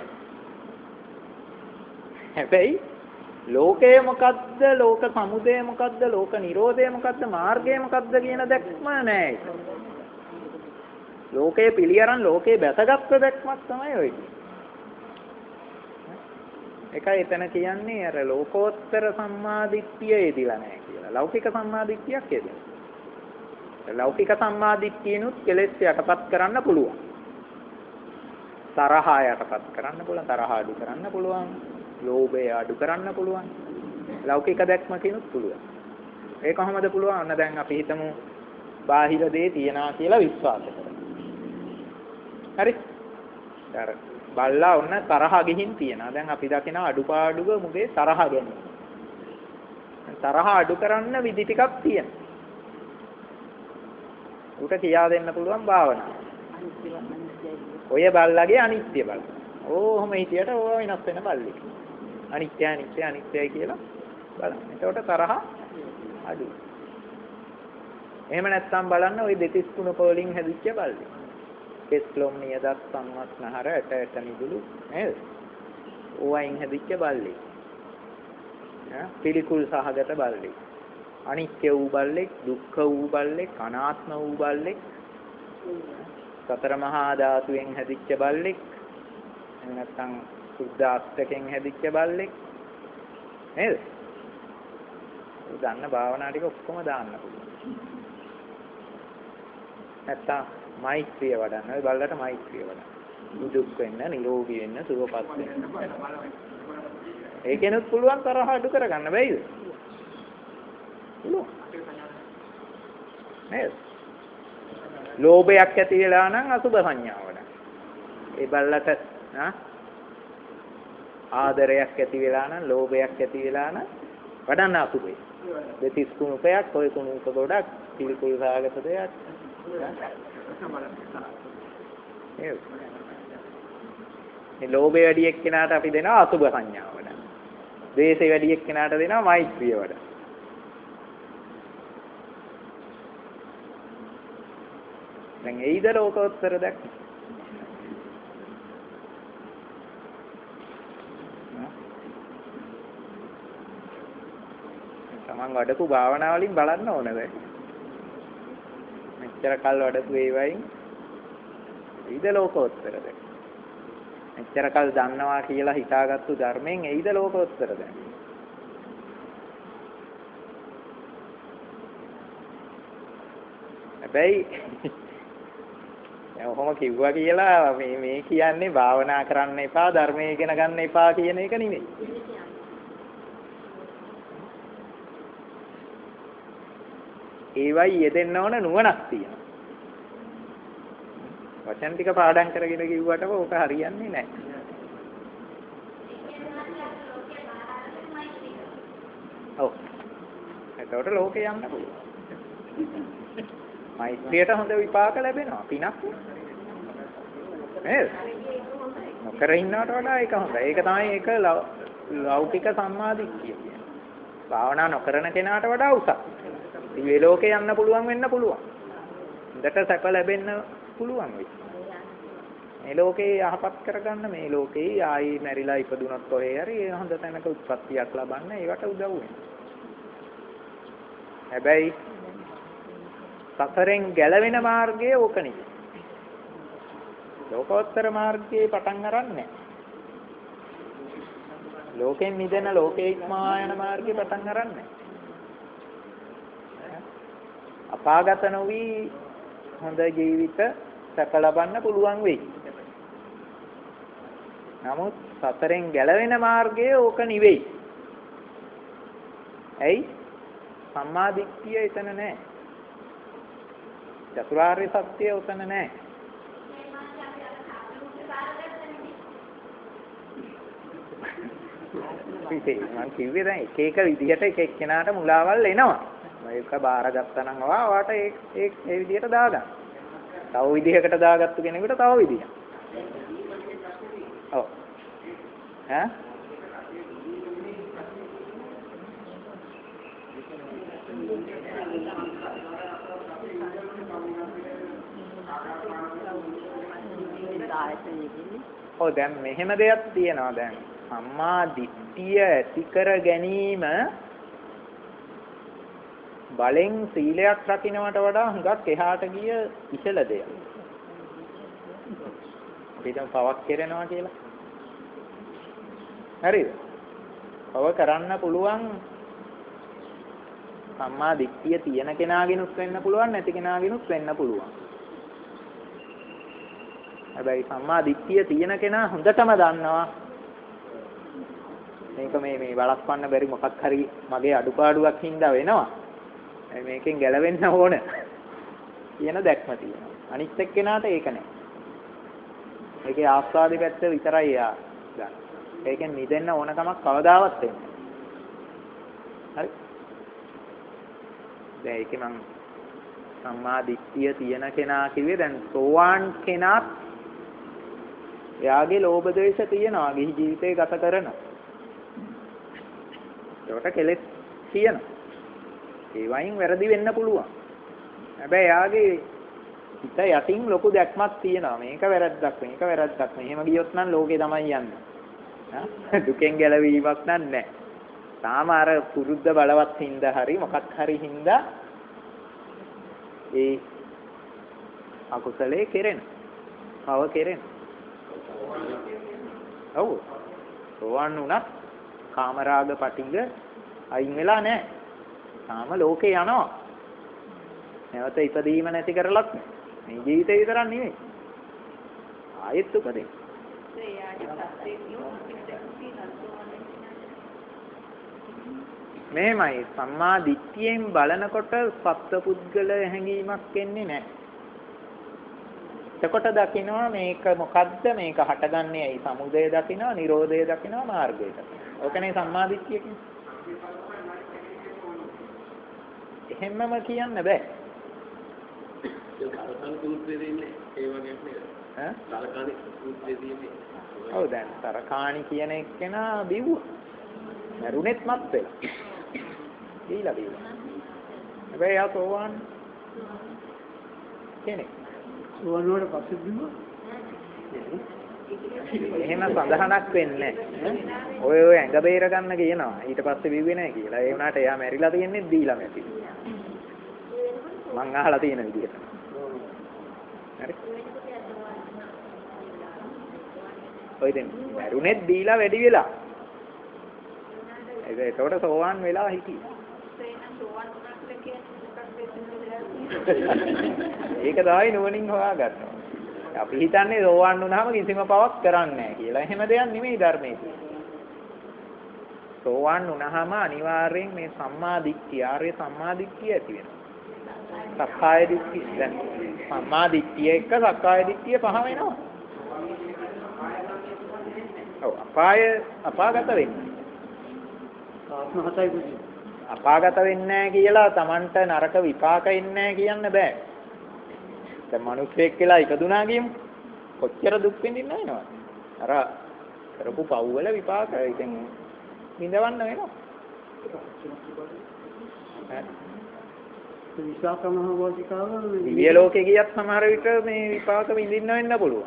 හැබැයි ලෝකය මොකද්ද, ලෝක සමුදය මොකද්ද, ලෝක නිරෝධය මොකද්ද, මාර්ගය මොකද්ද කියන දැක්ම නෑ. ලෝකයේ පිළියරන් ලෝකයේ බැසගත් දැක්මක් තමයි ඔය. ඒකයි එතන කියන්නේ අර ලෝකෝත්තර සම්මාදිට්ඨිය එදිලා නෑ කියලා. ලෞකික සම්මාදිට්ඨියක් එදිලා. ලෞකික සම්මාදිට්ඨියනුත් කෙලෙස් යටපත් කරන්න පුළුවන්. තරහ යටපත් කරන්න පුළුවන්, තරහ අඩු කරන්න පුළුවන්, ලෝභය අඩු කරන්න පුළුවන්. ලෞකික දැක්මකිනුත් පුළුවන්. ඒ කොහොමද පුළුවන්? අන්න දැන් අපි හිතමු බාහිර දේ තියනවා කියලා විශ්වාස කරනවා. හරි? ඊට බල්ලා ඔන්න තරහ ගිහින් තියනවා. දැන් අපි දකින අඩුපාඩුව මුගේ තරහ ගැනීම. තරහ අඩු කරන්න විදි ටිකක් තියෙනවා. උට කියා දෙන්න පුළුවන් භාවනාව. ඔය බල්ලාගේ අනිත්‍ය බල. ඕහොම හිටියට ඕවා වෙනස් වෙන බල්ලෙක්. අනිත්‍ය අනිත්‍ය අනිත්‍යයි කියලා බලන්න. එතකොට තරහ අඩුයි. එහෙම නැත්නම් බලන්න ওই දෙතිස් කුණප වලින් හැදිච්ච බල්ලෙක්. කෙස්ලොම් නියදත් සම්මත් නහර ඇට ඇට නිදුළු නේද? ඕවයින් හැදිච්ච බල්ලෙක්. ඈ පිළිකුල් සහගත බල්ලෙක්. අනිත්‍ය වූ බල්ලෙක්, දුක්ඛ වූ බල්ලෙක්, අනාත්ම වූ බල්ලෙක්, සතර මහා ධාතුවෙන් හැදිච්ච බල්ලෙක්, එහෙම නැත්නම් සුද්ධ අෂ්ටකෙන් හැදිච්ච බල්ලෙක් නේද? දන්න භාවනා ටික ඔක්කොම දාන්න පුළුවන්. නැත්නම් මෛත්‍රිය වඩන්න. ඔය බල්ලට මෛත්‍රිය වඩන්න. දුක් වෙන්න, නිරෝගී වෙන්න, සුවපත් වෙන්න. ඒකෙනුත් පුළුවන් තරහ අඩු කරගන්න බැයිද? නේද? ලෝභයක් ඇති වෙලා නම් අසුබ සංඥාව වඩන්න. ඒ බල්ලට ආ ආදරයක් ඇති වෙලා නම්, ලෝභයක් ඇති වෙලා නම් වඩන්න අසුබේ. දෙතිස් කුණුපයක්, ඔය කුණුප ගොඩක්, පිළිකුල් සාගත දෙයක්. මේ ලෝභය වැඩි එක්කෙනාට අපි දෙනවා අසුබ සංඥාව වඩන්න. ද්වේෂය වැඩි එක්කෙනාට දෙනවා මෛත්‍රිය වඩන්න. දැන් ඒයිද ලෝකෝත්තර දැක්ම. තමන් වඩපු භාවනා වලින් බලන්න ඕනේ දැන්. මෙච්චර කල් වඩපු ඒවයින් ඒයිද ලෝකෝත්තර දැක්ම. මෙච්චර කල් දන්නවා කියලා හිතාගත්තු ධර්මයෙන් ඒයිද ලෝකෝත්තර දැක්ම. හැබැයි ඔහොම කිව්වා කියලා මේ මේ කියන්නේ භාවනා කරන්න එපා, ධර්මයේ ඉගෙන ගන්න එපා කියන එක නෙමෙයි. ඒවයි යෙදෙන්න ඕන නුවණක් තියෙනවා. වචන ටික පාඩම් කරගෙන කිව්වට ඕක හරියන්නේ නැහැ. ඔව්. එතකොට ලෝකේ යන්න පුළුවන්. මෛත්‍රියට හොඳ විපාක ලැබෙනවා. පිනක් නේද? නොකර ඉන්නවට වඩා ඒක හොඳයි. ඒක තමයි ඒක ලෞකික සම්මාදිට්ඨිය කියන්නේ. භාවනා නොකරන කෙනාට වඩා උසස්. දිව්‍ය ලෝකේ යන්න පුළුවන් වෙන්න පුළුවන්. හොඳට සැප ලැබෙන්න පුළුවන් වෙයි. මේ ලෝකේ යහපත් කරගන්න, මේ ලෝකේ ආයි මැරිලා ඉපදුනොත් කොහේ හරි හොඳ තැනක උත්පත්තියක් ලබන්න ඒවට උදව් වෙනවා. හැබැයි සසරෙන් ගැලවෙන මාර්ගය ඕක නෙවෙයි. ලෝකෝත්තර මාර්ගයේ පටන් ගන්නෑ. ලෝකෙන් මිදෙන ලෝකේ ඉක්මවා යන මාර්ගේ පටන් ගන්නෑ. අපාගත නොවි හොඳ ජීවිත සැප ලබන්න පුළුවන් වෙයි. නමුත් සතරෙන් ගැලවෙන මාර්ගය ඕක නෙවෙයි. ඇයි? සම්මා දිට්ඨිය එතන නැහැ. චතුරාර්ය සත්‍යය උතන නැහැ. මම කිව්වේ දැන් එක එක විදිහට එක එක්කෙනාට මුලාවල් එනවා. මේක බාරගත්තා නම් ඔයාට ඒ ඒ ඒ විදිහට දාගන්න. තව විදිහකට දාගත්තු කෙනෙකුට තව විදිහක්. ඔව්. ඈ? ඔව් දැන් මෙහෙම දෙයක් තියෙනවා දැන්. සම්මා දිට්ඨිය ඇති කර ගැනීම බලෙන් සීලයක් රකින්නට වඩා හුඟක් එහාට ගිය ඉහළ දෙයක්. අපිට පවක් කෙරෙනවා කියලා. හරිද? පව කරන්න පුළුවන් සම්මා දිට්ඨිය තියෙන කෙනාගෙනුත් වෙන්න පුළුවන් නැති කෙනාගෙනුත් වෙන්න පුළුවන්. හැබැයි සම්මා දිට්ඨිය තියෙන කෙනා හොඳටම දන්නවා මේක මේ මේ වළක්වන්න බැරි මොකක් හරි මගේ අඩුපාඩුවක් හින්දා වෙනවා. මේකෙන් ගැලවෙන්න ඕන කියන දැක්ම තියෙනවා. අනිත් එක්කෙනාට ඒක නැහැ. ඒකේ ආස්වාදේ පැත්ත විතරයි යා ගන්න. ඒකෙන් මිදෙන්න ඕන කමක් කවදාවත් එන්නේ නැහැ. හරි. දැන් ඒකේ මං සම්මා දිට්ඨිය තියෙන කෙනා කිව්වේ දැන් සෝවාන් කෙනාත් එයාගේ ලෝභ ද්වේෂ තියෙනවා. ගිහි ජීවිතේ ගත කරනවා. ඒකට කෙලෙස් තියෙනවා. ඒ වයින් වැරදි වෙන්න පුළුවන්. හැබැයි යාගේ හිත යටින් ලොකු දැක්මක් තියෙනවා. මේක වැරද්දක් මේක වැරද්දක්. මෙහෙම ගියොත් නම් ලෝකේ තමයි යන්නේ. හා දුකෙන් ගැලවීමක් නැහැ. තාම අර පුරුද්ද බලවත් හින්දා හරි මොකක් හරි හින්දා ඒ අකුසලයේ කෙරෙන. පව කෙරෙන. ඔව්. සෝවන් උනත් කාමරාග පටිග අයින් වෙලා නැහැ. තාම ලෝකේ යනවා. නැවත ඉපදීම නැති කරලත් මේ ජීවිතේ විතරක් නෙවෙයි. ආයෙත් උපදින. මේමයි සම්මා දිට්ඨියෙන් බලනකොට සත්පුද්ගල හැඟීමක් එන්නේ නැහැ. එතකොට දකින්නවා මේක මොකද්ද මේක හටගන්නේ ඇයි? සමුදය දකින්නවා, නිරෝධය දකින්නවා, මාර්ගය දකින්නවා. ඕකනේ සම්මා දිට්ඨිය කියන්නේ. එහෙමම කියන්න බෑ. තරකාණ සූත්‍රයේ ඉන්නේ ඒ වගේ නේද? ඈ? තරකාණ සූත්‍රයේ ඉන්නේ. ඔව් දැන් තරකාණි කියන එක්කෙනා බිව්වා. මරුණෙත් මත් වෙලා. දීලා දීලා. හැබැයි ආ සෝවාන් කෙනෙක්. සෝවාන් වුණාට පස්සේ බිව්වා. එහෙම සඳහනක් වෙන්නේ නැහැ. ඔය ඔය ඇඟ බේර ගන්න කියනවා. ඊට පස්සේ බිව්වේ නැහැ කියලා. ඒ වුණාට එයා මැරිලා තියන්නේ දීලා මැටි. මං අහලා තියෙන විදිහට. හරි. ඔය දැන් මරුණෙත් දීලා වැඩි වෙලා. ඒක ඒකට සෝවාන් වෙලා හිටියේ. ඒක තමයි නුවණින් හොයාගන්නවා. අපි හිතන්නේ සෝවාන් වුණාම කිසිම පවක් කරන්නේ නැහැ කියලා. එහෙම දෙයක් නෙමෙයි ධර්මයේ තියෙන්නේ. සෝවාන් වුණාම අනිවාර්යෙන් මේ සම්මා දිට්ඨිය, ආර්ය සම්මා දිට්ඨිය ඇති වෙනවා. සක්කාය දිට්ඨිය දැන් සම්මා දිට්ඨිය එක්ක සක්කාය දිට්ඨිය පහ වෙනවා. ඔව් අපාය අපාගත වෙන්නේ. ආත්ම හතයි පුදි. අපාගත වෙන්නේ නැහැ කියලා Tamanට නරක විපාක එන්නේ නැහැ කියන්න බෑ. දැන් මිනිස්සෙක් කියලා ඉපදුනා කියමු. කොච්චර දුක් විඳින්න වෙනවද? අර කරපු පව් වල විපාක ඉතින් විඳවන්න වෙනවා. විපාකම හොවතිකාව දිව්‍ය ලෝකේ ගියත් සමහර විට මේ විපාක විඳින්න වෙන්න පුළුවන්.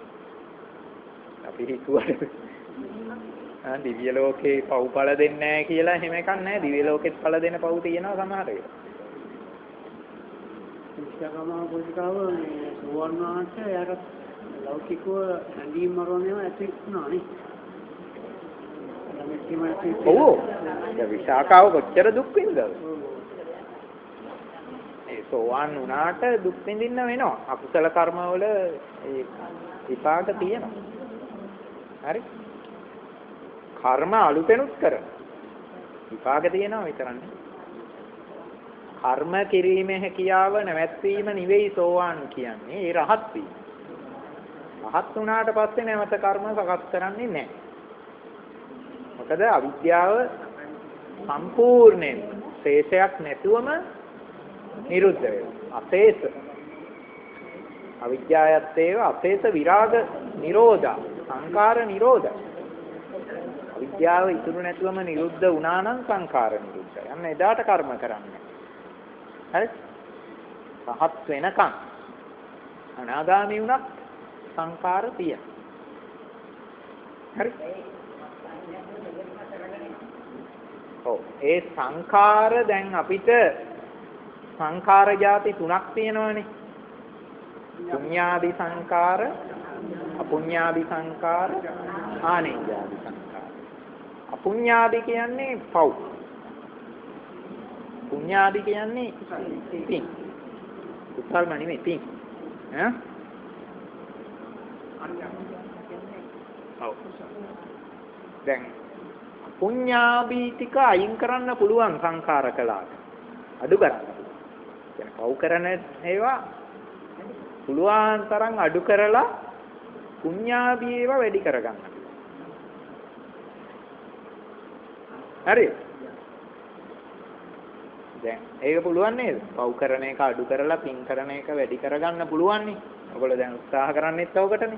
අපි හිතුවා ආ දිව්‍ය ලෝකේ පව් ඵල දෙන්නේ නැහැ කියලා එහෙම එකක් නැහැ. දිව්‍ය ලෝකෙත් ඵල දෙන පව් තියෙනවා සමහර විට. විපාකම හොවතිකාව සෝවන් වහන්සේ යාට ලෞකිකව ඇඳීම් මරණයම ඇති වුණා නේ. ඔව්. ඒ විශාකාව කොච්චර දුක් විඳද? ඒ සෝවාන් වුණාට දුක් විඳින්න වෙනවා. අකුසල කර්මවල ඒ විපාක තියෙනවා. හරි? කර්ම අලුතෙනුත් කරන. විපාක තියෙනවා විතරන්නේ. කර්ම කිරීමේ හැකියාව නැවැත්වීම නෙවෙයි සෝවාන් කියන්නේ. ඒ රහත් වීම. රහත් වුණාට පස්සේ නැවත කර්ම සකස් කරන්නේ නැහැ. මොකද අවිද්‍යාව සම්පූර්ණයෙන් ශේෂයක් නැතුවම නිරුද්ධ වෙනවා. අශේෂ. අවිද්‍යාවත් ඒව අශේෂ විරාග නිරෝධා සංඛාර නිරෝධා. අවිද්‍යාව ඉතුරු නැතුවම නිරුද්ධ වුණා නම් සංඛාර නිරුද්ධයි. අන්න එදාට කර්ම කරන්නේ. හරි? රහත් වෙනකන් අනාගාමී වුණත් සංඛාර තියෙනවා. හරි? ඔව්. ඒ සංඛාර දැන් අපිට සංඛාර ಜಾති තුනක් තියෙනවානේ. පුඤ්ඤාදි සංඛාර, අපුඤ්ඤාදි සංඛාර, ආනෙන්ජාදි සංඛාර. අපුඤ්ඤාදි කියන්නේ පව්. පුඤ්ඤාදි කියන්නේ පින්. කුසල්ම නෙමෙයි පින්. ඈ? ඔව්. දැන් පුඤ්ඤාභි ටික අයින් කරන්න පුළුවන් සංඛාර කළාට. අඩු කරන්න. يعني පව් කරන ඒවා පුළුවන් තරම් අඩු කරලා පුඤ්ඤාභි ඒවා වැඩි කරගන්න. හරි? දැන් ඒක පුළුවන් නේද? පව් කරන එක අඩු කරලා පින් කරන එක වැඩි කරගන්න පුළුවන් නේ. ඔයගොල්ලෝ දැන් උත්සාහ කරන්නේත් ඔකටනේ.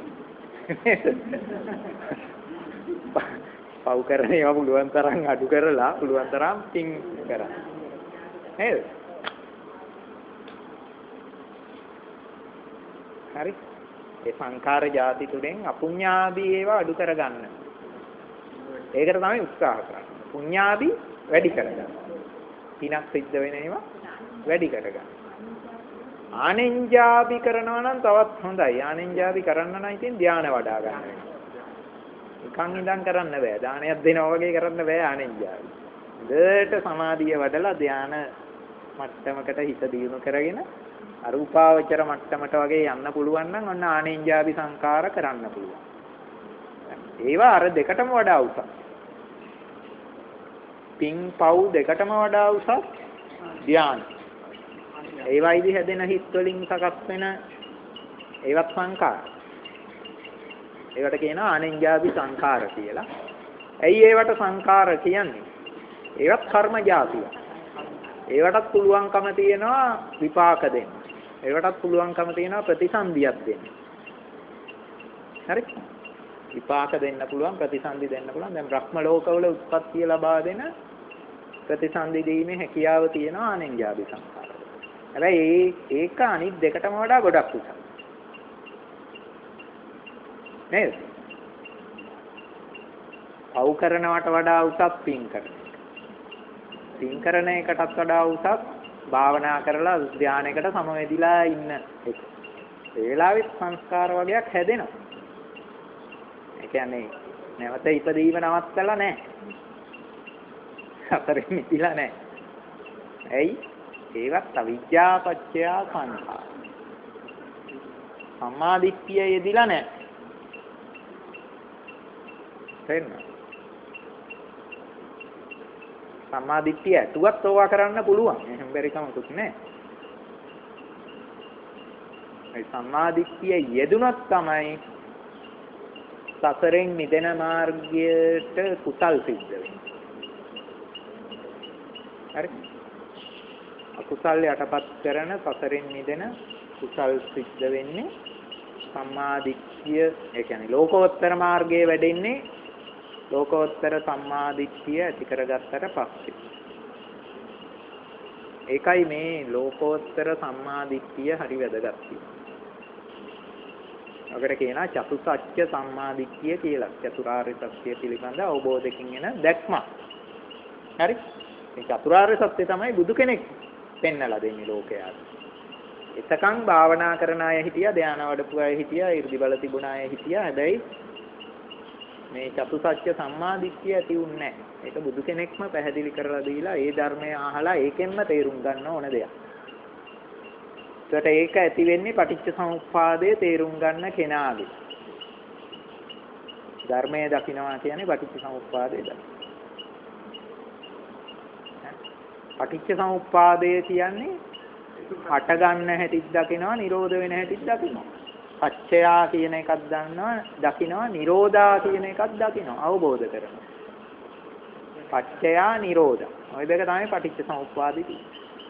පව් කරන ඒවා පුළුවන් තරම් අඩු කරලා පුළුවන් තරම් පින් කරන්න. නේද? හරි? ඒ සංඛාර ಜಾති තුනෙන් අපුඤ්ඤාභි ඒවා අඩු කරගන්න. ඒකට තමයි උත්සාහ කරන්නේ. පුඤ්ඤාභි වැඩි කරගන්න. පිනක් සිද්ධ වෙන ඒවා වැඩි කරගන්න. ආනෙන්ජාභි කරනවා නම් තවත් හොඳයි. ආනෙන්ජාභි කරන්න නම් ඉතින් ධානය වඩා ගන්න වෙනවා. නිකන් ඉඳන් කරන්න බෑ. දානයක් දෙනවා වගේ කරන්න බෑ ආනෙන්ජාභි. දෙයට සමාධිය වඩලා ධාන මට්ටමකට හිත දියුණු කරගෙන අරූපාවචර මට්ටමට වගේ යන්න පුළුවන් නම් ඔන්න ආනෙන්ජාභි සංඛාර කරන්න පුළුවන්. ඒවා අර දෙකටම වඩා උසස්. පින් පව් දෙකටම වඩා උසස් ධාන. ඒවයිදි හැදෙන හිත් වලින් සකස් වෙන ඒවත් සංඛාර. ඒවට කියනවා ආනෙන්ජාභි සංඛාර කියලා. ඇයි ඒවට සංඛාර කියන්නේ? ඒවත් කර්ම જાතිය. ඒවටත් පුළුවන්කම තියෙනවා විපාක දෙන්න. ඒවටත් පුළුවන්කම තියෙනවා ප්‍රතිසන්දියක් දෙන්න. හරි? විපාක දෙන්න පුළුවන්, ප්‍රතිසන්දි දෙන්න පුළුවන්. දැන් බ්‍රහ්ම ලෝකවල උත්පත්තිය ලබා දෙන ප්‍රතිසන්දි දීමේ හැකියාව තියෙනවා ආනෙන්ජාභි සංඛාර. හැබැයි ඒක අනිත් දෙකටම වඩා ගොඩක් උසස්. නේද? පව් කරනවට වඩා උසස් පින් කරන එක. පින් කරන එකටත් වඩා උසස් භාවනා කරලා ධානයකට සමවැදිලා ඉන්න එක. ඒ වෙලාවෙත් සංස්කාර වගේක් හැදෙනවා. ඒ කියන්නේ නැවත ඉපදීම නවත්තලා නැහැ. හතරෙන් මිදිලා නැහැ. ඇයි? ඒවත් අවිද්‍යා පත්‍ය සංඛාර. සම්මා දිට්ඨිය යෙදිලා නැහැ. තේරෙනවද? සම්මා දිට්ඨිය ඇතුවත් ඕවා කරන්න පුළුවන්. එහෙම බැරි කමකුත් නැහැ. ඒ සම්මා දිට්ඨිය යෙදුනොත් තමයි සසරෙන් මිදෙන මාර්ගයට කුසල් සිද්ධ වෙන්නේ. හරි? අකුසල් යටපත් කරන සසරෙන් මිදෙන කුසල් සිද්ධ වෙන්නේ සම්මා දිට්ඨිය. ඒ කියන්නේ ලෝකෝත්තර මාර්ගයේ වැඩෙන්නේ ලෝකෝත්තර සම්මා දිට්ඨිය ඇති කරගත්තට පස්සේ. ඒකයි මේ ලෝකෝත්තර සම්මා දිට්ඨිය හරි වැදගත්. ඔකට කියනවා චතුසත්‍ය සම්මා දිට්ඨිය කියලා. චතුරාර්ය සත්‍ය පිළිබඳ අවබෝධකින් එන දැක්ම. හරි? මේ චතුරාර්ය සත්‍ය තමයි බුදු කෙනෙක් පෙන්නලා දෙන්නේ ලෝකයට. එතකන් භාවනා කරන අය හිටියා, ධානය වඩපු අය හිටියා, 이르දි බල තිබුණ අය හිටියා. හැබැයි මේ චතුසත්‍ය සම්මාදිට්ඨිය ඇති වුණේ නැහැ. ඒක බුදු කෙනෙක්ම පැහැදිලි කරලා දීලා ඒ ධර්මය අහලා ඒකෙන්ම තේරුම් ගන්න ඕන දෙයක්. ඒකට ඒක ඇති වෙන්නේ පටිච්ච සමුප්පාදයේ තේරුම් ගන්න කෙනාගේ. ධර්මයේ දකින්නවා කියන්නේ පටිච්ච සමුප්පාදයේ දකින්න. පටිච්ච සමුප්පාදය කියන්නේ හට ගන්න හැටිත් දකින්නවා, නිරෝධ වෙන හැටිත් දකින්නවා. පච්චයා කියන එකක් දන්නවා, දකින්නවා, නිරෝධා කියන එකක් දකින්නවා, අවබෝධ කරනවා. පච්චයා නිරෝධ. ඔය දෙක තමයි පටිච්ච සමුප්පාදේ තියෙන්නේ.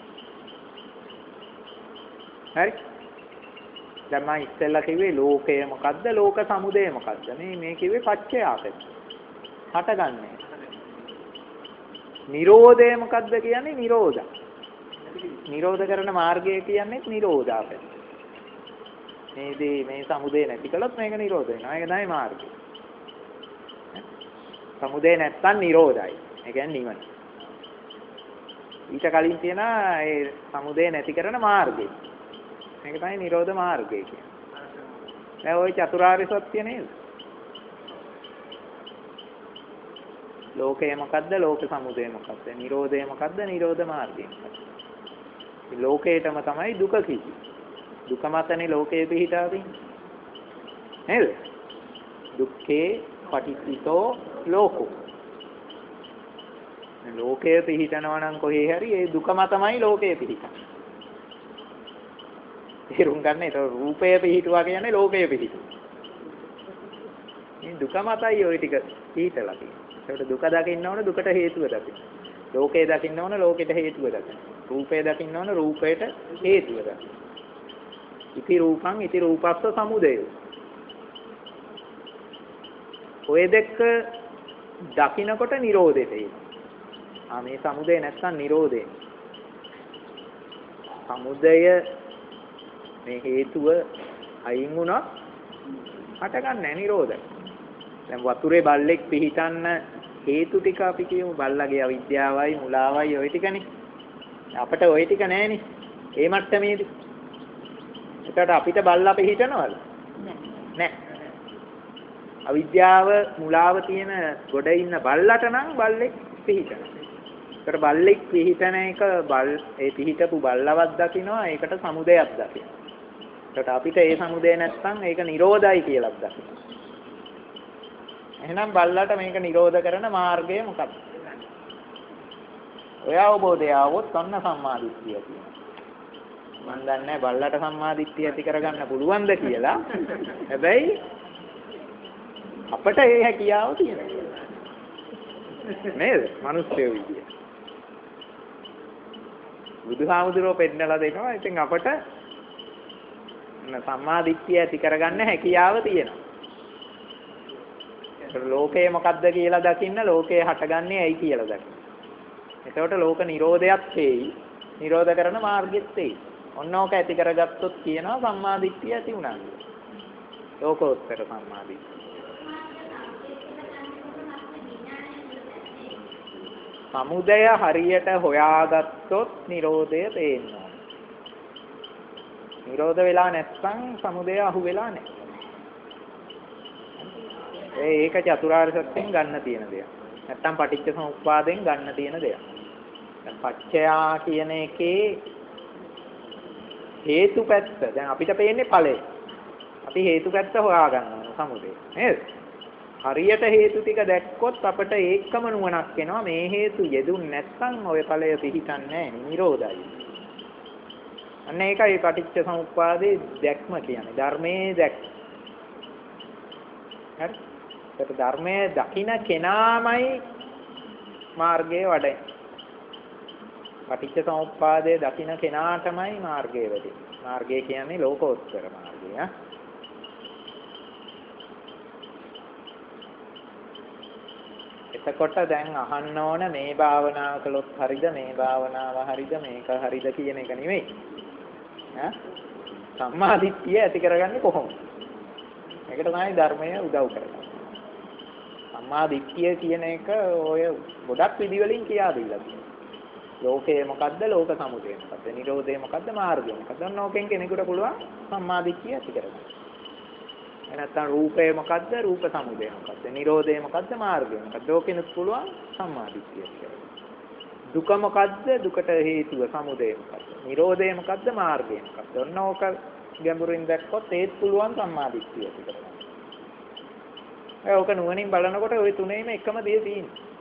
හරි? දැන් මම ඉස්සෙල්ලා කිව්වේ ලෝකය මොකද්ද? ලෝක සමුදය මොකද්ද? මේ මේ කිව්වේ පච්චයාකට. හටගන්නේ. නිරෝධය මොකද්ද කියන්නේ? නිරෝධ. නිරෝධ කරන මාර්ගය කියන්නේ නිරෝධාපද. මේදී මේ සමුදය නැති කළොත් මේක නිරෝධ වෙනවා. ඒක තමයි මාර්ගය. සමුදය නැත්තම් නිරෝධයි. ඒ කියන්නේ නිවන. ඊට කලින් තියෙන ඒ සමුදය නැති කරන මාර්ගය. මේක තමයි නිරෝධ මාර්ගය කියන්නේ. දැන් ওই චතුරාර්ය සත්‍ය නේද? ලෝකය මොකද්ද? ලෝක සමුදය මොකද්ද? නිරෝධය මොකද්ද? නිරෝධ මාර්ගය මොකද්ද? මේ ලෝකේටම තමයි දුක කිව්වේ. දුක මතනේ ලෝකයේ පිහිටා තියෙන්නේ. නේද? දුක්ඛේ පටිච්චිතෝ ලෝකෝ. ලෝකයේ පිහිටනවා නම් කොහේ හරි ඒ දුක මතමයි ලෝකයේ පිහිටන්නේ. තේරුම් ගන්න. ඒක රූපය පිහිටුවා කියන්නේ ලෝකයේ පිහිටුවා. මේ දුක මතයි ওই ටික පිහිටලා තියෙන්නේ. ඒකට දුක දකින්න ඕන, දුකට හේතුව දකින්න. ලෝකේ දකින්න ඕන, ලෝකෙට හේතුව දකින්න. රූපේ දකින්න ඕන, රූපයට හේතුව දකින්න. ඉති රූපං ඉති රූපස්ස සමුදය. ඔය දෙක දකින්නකොට නිරෝධයට එනවා. ආ මේ සමුදය නැත්තම් නිරෝධය. සමුදය මේ හේතුව අයින් වුණා හටගන්නේ නිරෝධය. දැන් වතුරේ බල්ලෙක් පිහිටන්න හේතු ටික අපි කියමු. බල්ලගේ අවිද්‍යාවයි මුලාවයි ওই ටිකනේ. අපිට ওই ටික නැහැනේ. ඒ මට්ටමේදී. ඒකට අපිට බල්ලා පිහිටනවද? නැහැ. අවිද්‍යාව මුලාව තියෙන ගොඩ ඉන්න බල්ලට නම් බල්ලෙක් පිහිටනවා. ඒකට බල්ලෙක් පිහිටන එක බල් ඒ පිහිටපු බල්ලවත් දකින්නවා. ඒකට සමුදයක් දකින්නවා. ඒකට අපිට ඒ සමුදය නැත්නම් ඒක නිරෝධයි කියලා දකින්නවා. එහෙනම් බල්ලට මේක නිරෝධ කරන මාර්ගය මොකක්ද? ඔය අවබෝධය આવොත් ඔන්න සම්මාදිට්ඨිය කියනවා. මම දන්නේ බල්ලට සම්මාදිට්ඨිය ඇති කරගන්න පුළුවන්ද කියලා. හැබැයි අපට ඒ හැකියාව තියෙනවා. නේද? මිනිස්සුયો විදිය. බුදුහාමුදුරුවෝ පෙන්නලා දෙනවා. ඉතින් අපට සම්මාදිට්ඨිය ඇති කරගන්න හැකියාව තියෙනවා. ලෝකය මොකද්ද කියලා දකින්න, ලෝකය හටගන්නේ ඇයි කියලා දකින්න. එතකොට ලෝක නිරෝධයත් තේයි, නිරෝධ කරන මාර්ගෙත් තේයි. ඔන්න ඕක ඇති කරගත්තොත් කියනවා සම්මාදිට්ඨිය ඇති වුණා කියලා. ලෝකෝත්තර සම්මාදිට්ඨිය. සමුදය හරියට හොයාගත්තොත් නිරෝධය තේරෙනවා. නිරෝධ වෙලා නැත්නම් සමුදය අහු වෙලා නැහැ. ඒක චතුරාර්ය සත්‍යයෙන් ගන්න තියෙන දෙයක්. නැත්තම් පටිච්ච සමුප්පාදයෙන් ගන්න තියෙන දෙයක්. දැන් පච්චයා කියන එකේ හේතුපැත්ත දැන් අපිට පේන්නේ ඵලය. අපි හේතුපැත්ත හොයා ගන්නවා සමුදය. නේද? හරියට හේතු ටික දැක්කොත් අපිට ඒකම නුවණක් එනවා. මේ හේතු යෙදුන් නැත්නම් ඔය ඵලය පිහිටන්නේ නැහැ. නිරෝධයි. අන්න ඒකයි පටිච්ච සමුප්පාදේ දැක්ම කියන්නේ. ධර්මයේ දැක්ම. හරි? ඒක ධර්මයේ දකින්න කෙනාමයි මාර්ගයේ වඩේ. පටිච්ච සමුප්පාදයේ දකින්න කෙනාටමයි මාර්ගයේ වැඩි. මාර්ගය කියන්නේ ලෝකෝත්තර මාර්ගය. එතකොට දැන් අහන්න ඕන මේ භාවනාව කළොත් හරිද, මේ භාවනාව හරිද, මේක හරිද කියන එක නෙවෙයි. ඈ සම්මා දිට්ඨිය ඇති කරගන්නේ කොහොමද? මේකට තමයි ධර්මය උදව් කරන්නේ. සම්මා දිට්ඨිය කියන එක ඔය ගොඩක් විදි වලින් කියා දීලා තියෙනවා. සම්මා දිට්ඨිය ඇති කරගන්න පුළුවන්. සම්මා දිට්ඨිය ඇති කරගන්න බැරි නම් සම්මා දිට්ඨිය ඇති කරගන්න බෑ. ලෝකය මොකද්ද? ලෝක සමුදය මොකද්ද? නිරෝධය මොකද්ද? මාර්ගය මොකද්ද? ඕකෙන් කෙනෙකුට පුළුවන් සම්මාදිට්ඨිය ඇති කරගන්න. නැත්නම් රූපය මොකද්ද? රූප සමුදය මොකද්ද? නිරෝධය මොකද්ද? මාර්ගය මොකද්ද? ඕකෙනුත් පුළුවන් සම්මාදිට්ඨිය ඇති කරගන්න. දුක මොකද්ද? දුකට හේතුව සමුදය මොකද්ද? නිරෝධය මොකද්ද? මාර්ගය මොකද්ද? ඔන්න ඕක ගැඹුරින් දැක්කොත් ඒත් පුළුවන් සම්මාදිට්ඨිය ඇති කරගන්න. ඒ ඕක නුවණින් බලනකොට ওই තුනේම එකම දේ තියෙනවා.